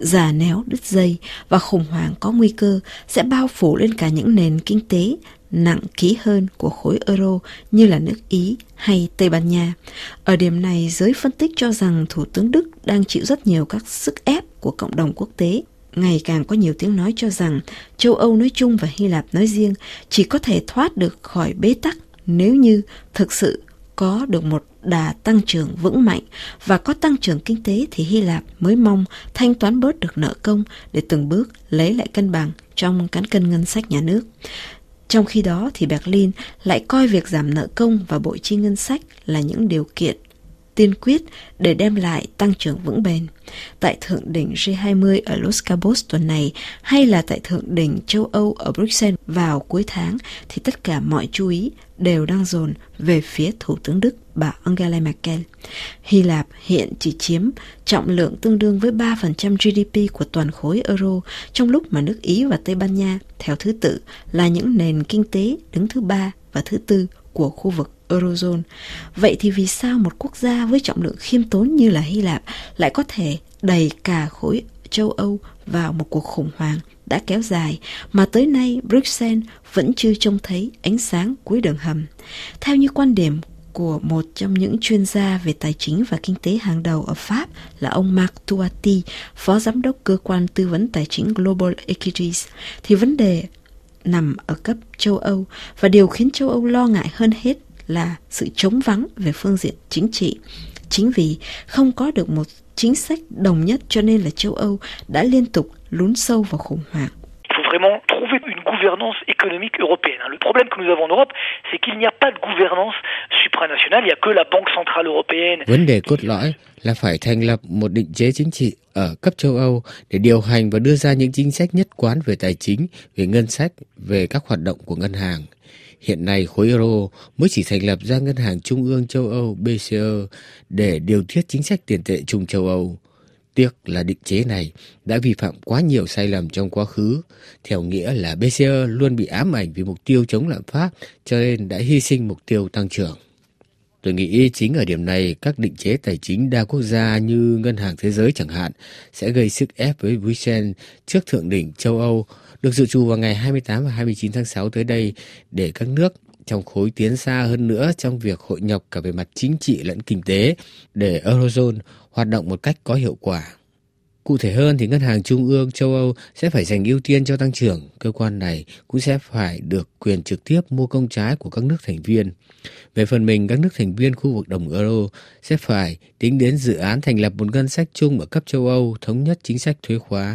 già néo đứt dây và khủng hoảng có nguy cơ sẽ bao phủ lên cả những nền kinh tế nặng ký hơn của khối euro như là nước Ý hay Tây Ban Nha. Ở điểm này, giới phân tích cho rằng Thủ tướng Đức đang chịu rất nhiều các sức ép của cộng đồng quốc tế. Ngày càng có nhiều tiếng nói cho rằng châu Âu nói chung và Hy Lạp nói riêng chỉ có thể thoát được khỏi bế tắc nếu như thực sự có được một đà tăng trưởng vững mạnh, và có tăng trưởng kinh tế thì Hy Lạp mới mong thanh toán bớt được nợ công để từng bước lấy lại cân bằng trong cán cân ngân sách nhà nước. Trong khi đó thì Berlin lại coi việc giảm nợ công và bội chi ngân sách là những điều kiện tiên quyết để đem lại tăng trưởng vững bền. Tại thượng đỉnh G20 ở Los Cabos tuần này, hay là tại thượng đỉnh châu Âu ở Bruxelles vào cuối tháng, thì tất cả mọi chú ý đều đang dồn về phía Thủ tướng Đức bà Angela Merkel. Hy Lạp hiện chỉ chiếm trọng lượng tương đương với 3% GDP của toàn khối euro, trong lúc mà nước Ý và Tây Ban Nha theo thứ tự là những nền kinh tế đứng thứ 3 và thứ 4 của khu vực Eurozone. Vậy thì vì sao một quốc gia với trọng lượng khiêm tốn như là Hy Lạp lại có thể đẩy cả khối châu Âu vào một cuộc khủng hoảng đã kéo dài mà tới nay Bruxelles vẫn chưa trông thấy ánh sáng cuối đường hầm? Theo như quan điểm của một trong những chuyên gia về tài chính và kinh tế hàng đầu ở Pháp là ông Marc Touati, phó giám đốc cơ quan tư vấn tài chính Global Equities, thì vấn đề nằm ở cấp châu Âu, và điều khiến châu Âu lo ngại hơn hết là sự trống vắng về phương diện chính trị. Chính vì không có được một chính sách đồng nhất cho nên là châu Âu đã liên tục lún sâu vào khủng hoảng. Vraiment trouver une gouvernance économique européenne. Le problème que nous avons en Europe, c'est qu'il n'y a pas de gouvernance supranationale, il n'y a que la Banque centrale européenne. Vấn đề cốt lõi là phải thành lập một định chế chính trị ở cấp châu Âu để điều hành và đưa ra những chính sách nhất quán về tài chính, về ngân sách, về các hoạt động của ngân hàng. Hiện nay, khối euro mới chỉ thành lập ra Ngân hàng Trung ương châu Âu BCE để điều tiết chính sách tiền tệ chung châu Âu. Tiếc là định chế này đã vi phạm quá nhiều sai lầm trong quá khứ, theo nghĩa là BCE luôn bị ám ảnh vì mục tiêu chống lạm phát, cho nên đã hy sinh mục tiêu tăng trưởng. Tôi nghĩ chính ở điểm này, các định chế tài chính đa quốc gia như Ngân hàng Thế giới chẳng hạn sẽ gây sức ép với Bruxelles trước thượng đỉnh châu Âu được dự trù vào ngày 28 và 29 tháng 6 tới đây, để các nước trong khối tiến xa hơn nữa trong việc hội nhập cả về mặt chính trị lẫn kinh tế để Eurozone hoạt động một cách có hiệu quả. Cụ thể hơn thì Ngân hàng Trung ương châu Âu sẽ phải dành ưu tiên cho tăng trưởng. Cơ quan này cũng sẽ phải được quyền trực tiếp mua công trái của các nước thành viên. Về phần mình, các nước thành viên khu vực đồng euro sẽ phải tính đến dự án thành lập một ngân sách chung ở cấp châu Âu thống nhất chính sách thuế khóa.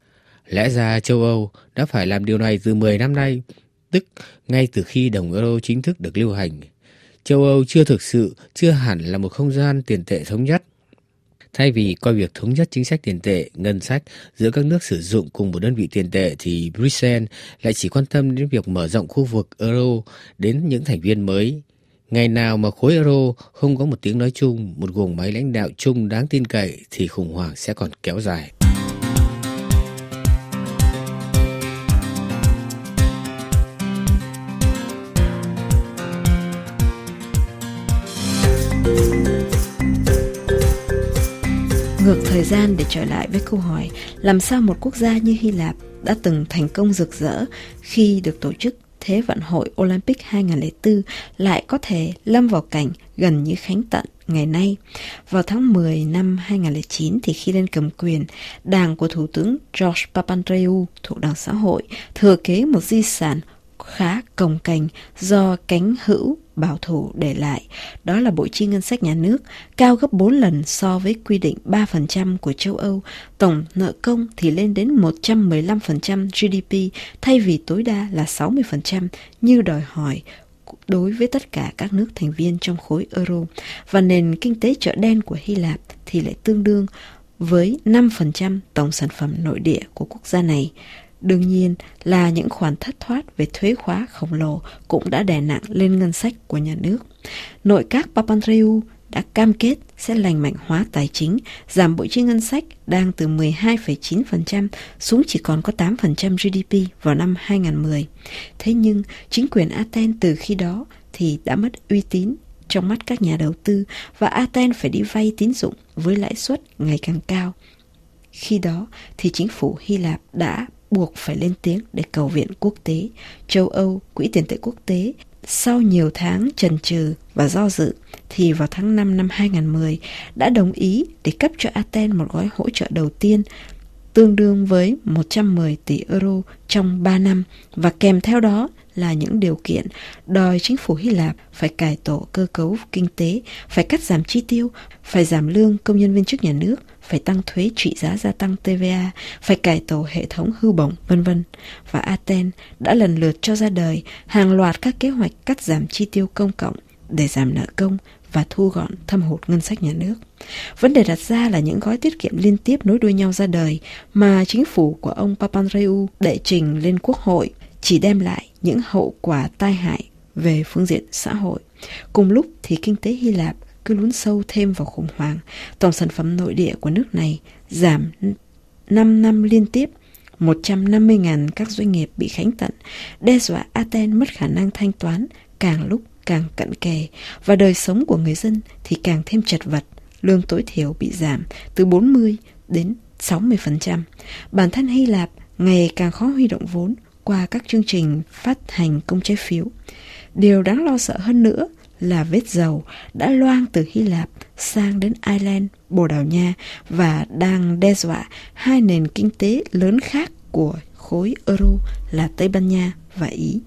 Lẽ ra châu Âu đã phải làm điều này từ 10 năm nay, tức ngay từ khi đồng euro chính thức được lưu hành. Châu Âu chưa hẳn là một không gian tiền tệ thống nhất. Thay vì coi việc thống nhất chính sách tiền tệ, ngân sách giữa các nước sử dụng cùng một đơn vị tiền tệ, thì Bruxelles lại chỉ quan tâm đến việc mở rộng khu vực euro đến những thành viên mới. Ngày nào mà khối euro không có một tiếng nói chung, một guồng máy lãnh đạo chung đáng tin cậy, thì khủng hoảng sẽ còn kéo dài. Ngược thời gian để trở lại với câu hỏi làm sao một quốc gia như Hy Lạp đã từng thành công rực rỡ khi được tổ chức Thế vận hội Olympic 2004 lại có thể lâm vào cảnh gần như khánh tận ngày nay. Vào tháng 10 năm 2009 thì khi lên cầm quyền, đảng của Thủ tướng George Papandreou thuộc Đảng Xã hội thừa kế một di sản khá cồng kềnh do cánh hữu bảo thủ để lại. Đó là bội chi ngân sách nhà nước cao gấp 4 lần so với quy định 3% của châu Âu. Tổng nợ công thì lên đến 115% GDP thay vì tối đa là 60% như đòi hỏi đối với tất cả các nước thành viên trong khối euro. Và nền kinh tế chợ đen của Hy Lạp thì lại tương đương với 5% tổng sản phẩm nội địa của quốc gia này. Đương nhiên là những khoản thất thoát về thuế khóa khổng lồ cũng đã đè nặng lên ngân sách của nhà nước. Nội các Papandreou đã cam kết sẽ lành mạnh hóa tài chính, giảm bội chi ngân sách đang từ 12,9% xuống chỉ còn có 8% GDP vào năm 2010. Thế nhưng chính quyền Athens từ khi đó thì đã mất uy tín trong mắt các nhà đầu tư và Athens phải đi vay tín dụng với lãi suất ngày càng cao. Khi đó thì chính phủ Hy Lạp đã buộc phải lên tiếng để cầu viện quốc tế. Châu Âu, Quỹ tiền tệ quốc tế, sau nhiều tháng chần chừ và do dự, thì vào tháng 5 năm 2010 đã đồng ý để cấp cho Athens một gói hỗ trợ đầu tiên tương đương với 110 tỷ euro trong 3 năm, và kèm theo đó là những điều kiện đòi chính phủ Hy Lạp phải cải tổ cơ cấu kinh tế, phải cắt giảm chi tiêu, phải giảm lương công nhân viên chức nhà nước, phải tăng thuế trị giá gia tăng TVA, phải cải tổ hệ thống hưu bổng, v.v. Và Athens đã lần lượt cho ra đời hàng loạt các kế hoạch cắt giảm chi tiêu công cộng để giảm nợ công và thu gọn thâm hụt ngân sách nhà nước. Vấn đề đặt ra là những gói tiết kiệm liên tiếp nối đuôi nhau ra đời mà chính phủ của ông Papandreou đệ trình lên Quốc hội chỉ đem lại những hậu quả tai hại về phương diện xã hội. Cùng lúc thì kinh tế Hy Lạp cứ lún sâu thêm vào khủng hoảng. Tổng sản phẩm nội địa của nước này giảm 5 năm liên tiếp, 150.000 các doanh nghiệp bị khánh tận, đe dọa Athens mất khả năng thanh toán càng lúc càng cận kề, và đời sống của người dân thì càng thêm chật vật. Lương tối thiểu bị giảm từ 40 đến 60%. Bản thân Hy Lạp ngày càng khó huy động vốn qua các chương trình phát hành công trái phiếu. Điều đáng lo sợ hơn nữa là vết dầu đã loang từ Hy Lạp sang đến Ireland, Bồ Đào Nha và đang đe dọa hai nền kinh tế lớn khác của khối euro là Tây Ban Nha và Ý.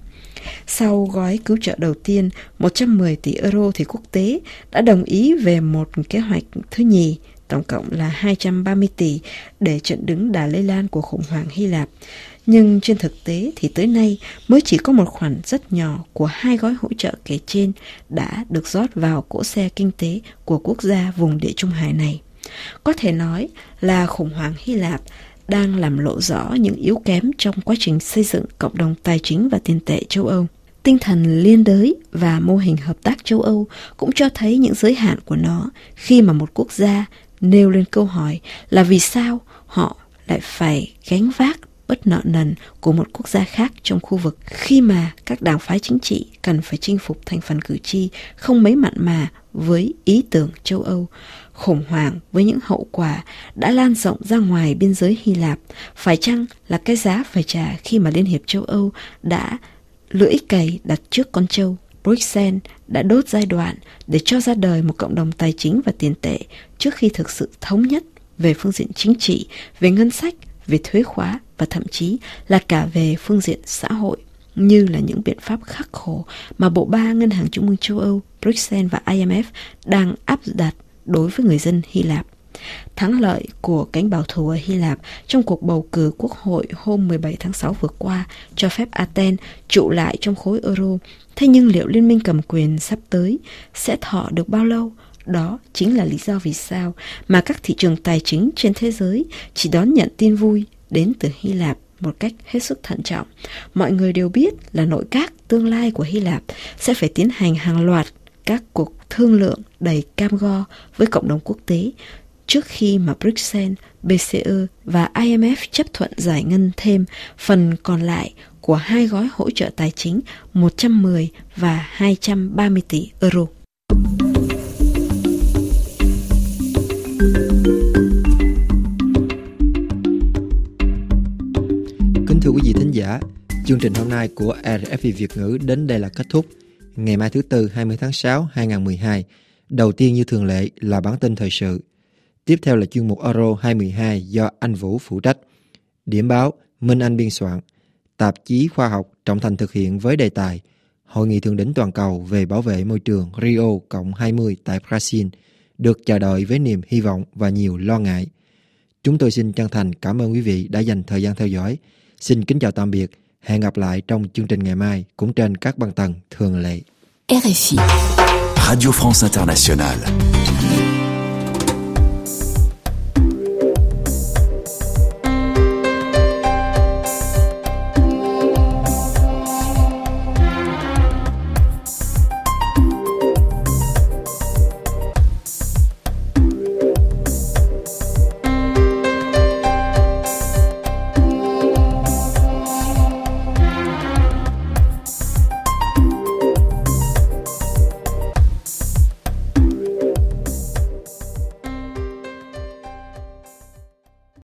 Sau gói cứu trợ đầu tiên 110 tỷ euro thì quốc tế đã đồng ý về một kế hoạch thứ nhì, tổng cộng là 230 tỷ để chặn đứng đà lây lan của khủng hoảng Hy Lạp. Nhưng trên thực tế thì tới nay mới chỉ có một khoản rất nhỏ của hai gói hỗ trợ kể trên đã được rót vào cỗ xe kinh tế của quốc gia vùng Địa Trung Hải này. Có thể nói là khủng hoảng Hy Lạp đang làm lộ rõ những yếu kém trong quá trình xây dựng cộng đồng tài chính và tiền tệ châu Âu. Tinh thần liên đới và mô hình hợp tác châu Âu cũng cho thấy những giới hạn của nó khi mà một quốc gia nêu lên câu hỏi là vì sao họ lại phải gánh vác bớt nợ nần của một quốc gia khác trong khu vực, khi mà các đảng phái chính trị cần phải chinh phục thành phần cử tri không mấy mặn mà với ý tưởng châu Âu. Khủng hoảng với những hậu quả đã lan rộng ra ngoài biên giới Hy Lạp, phải chăng là cái giá phải trả khi mà Liên hiệp châu Âu đã lưỡi cày đặt trước con trâu? Bruxelles đã đốt giai đoạn để cho ra đời một cộng đồng tài chính và tiền tệ trước khi thực sự thống nhất về phương diện chính trị, về ngân sách, về thuế khóa và thậm chí là cả về phương diện xã hội, như là những biện pháp khắc khổ mà Bộ Ba Ngân hàng Trung ương châu Âu, Bruxelles và IMF đang áp đặt đối với người dân Hy Lạp. Thắng lợi của cánh bảo thủ ở Hy Lạp trong cuộc bầu cử quốc hội hôm 17 tháng 6 vừa qua cho phép Athens trụ lại trong khối euro. Thế nhưng liệu liên minh cầm quyền sắp tới sẽ thọ được bao lâu? Đó chính là lý do vì sao mà các thị trường tài chính trên thế giới chỉ đón nhận tin vui đến từ Hy Lạp một cách hết sức thận trọng. Mọi người đều biết là nội các tương lai của Hy Lạp sẽ phải tiến hành hàng loạt các cuộc thương lượng đầy cam go với cộng đồng quốc tế trước khi mà Bruxelles, BCE và IMF chấp thuận giải ngân thêm phần còn lại của hai gói hỗ trợ tài chính 110 và 230 tỷ euro. Kính thưa quý vị thính giả, chương trình hôm nay của RFI Việt ngữ đến đây là kết thúc. Ngày mai thứ Tư 20 tháng 6, 2012, đầu tiên như thường lệ là bản tin thời sự. Tiếp theo là chuyên mục Euro 2012 do anh Vũ phụ trách. Điểm báo Minh Anh biên soạn. Tạp chí khoa học trọng thành thực hiện với đề tài Hội nghị thượng đỉnh toàn cầu về bảo vệ môi trường Rio +20 tại Brazil được chờ đợi với niềm hy vọng và nhiều lo ngại. Chúng tôi xin chân thành cảm ơn quý vị đã dành thời gian theo dõi. Xin kính chào tạm biệt. Hẹn gặp lại trong chương trình ngày mai cũng trên các băng tần thường lệ. RFI Radio France Internationale.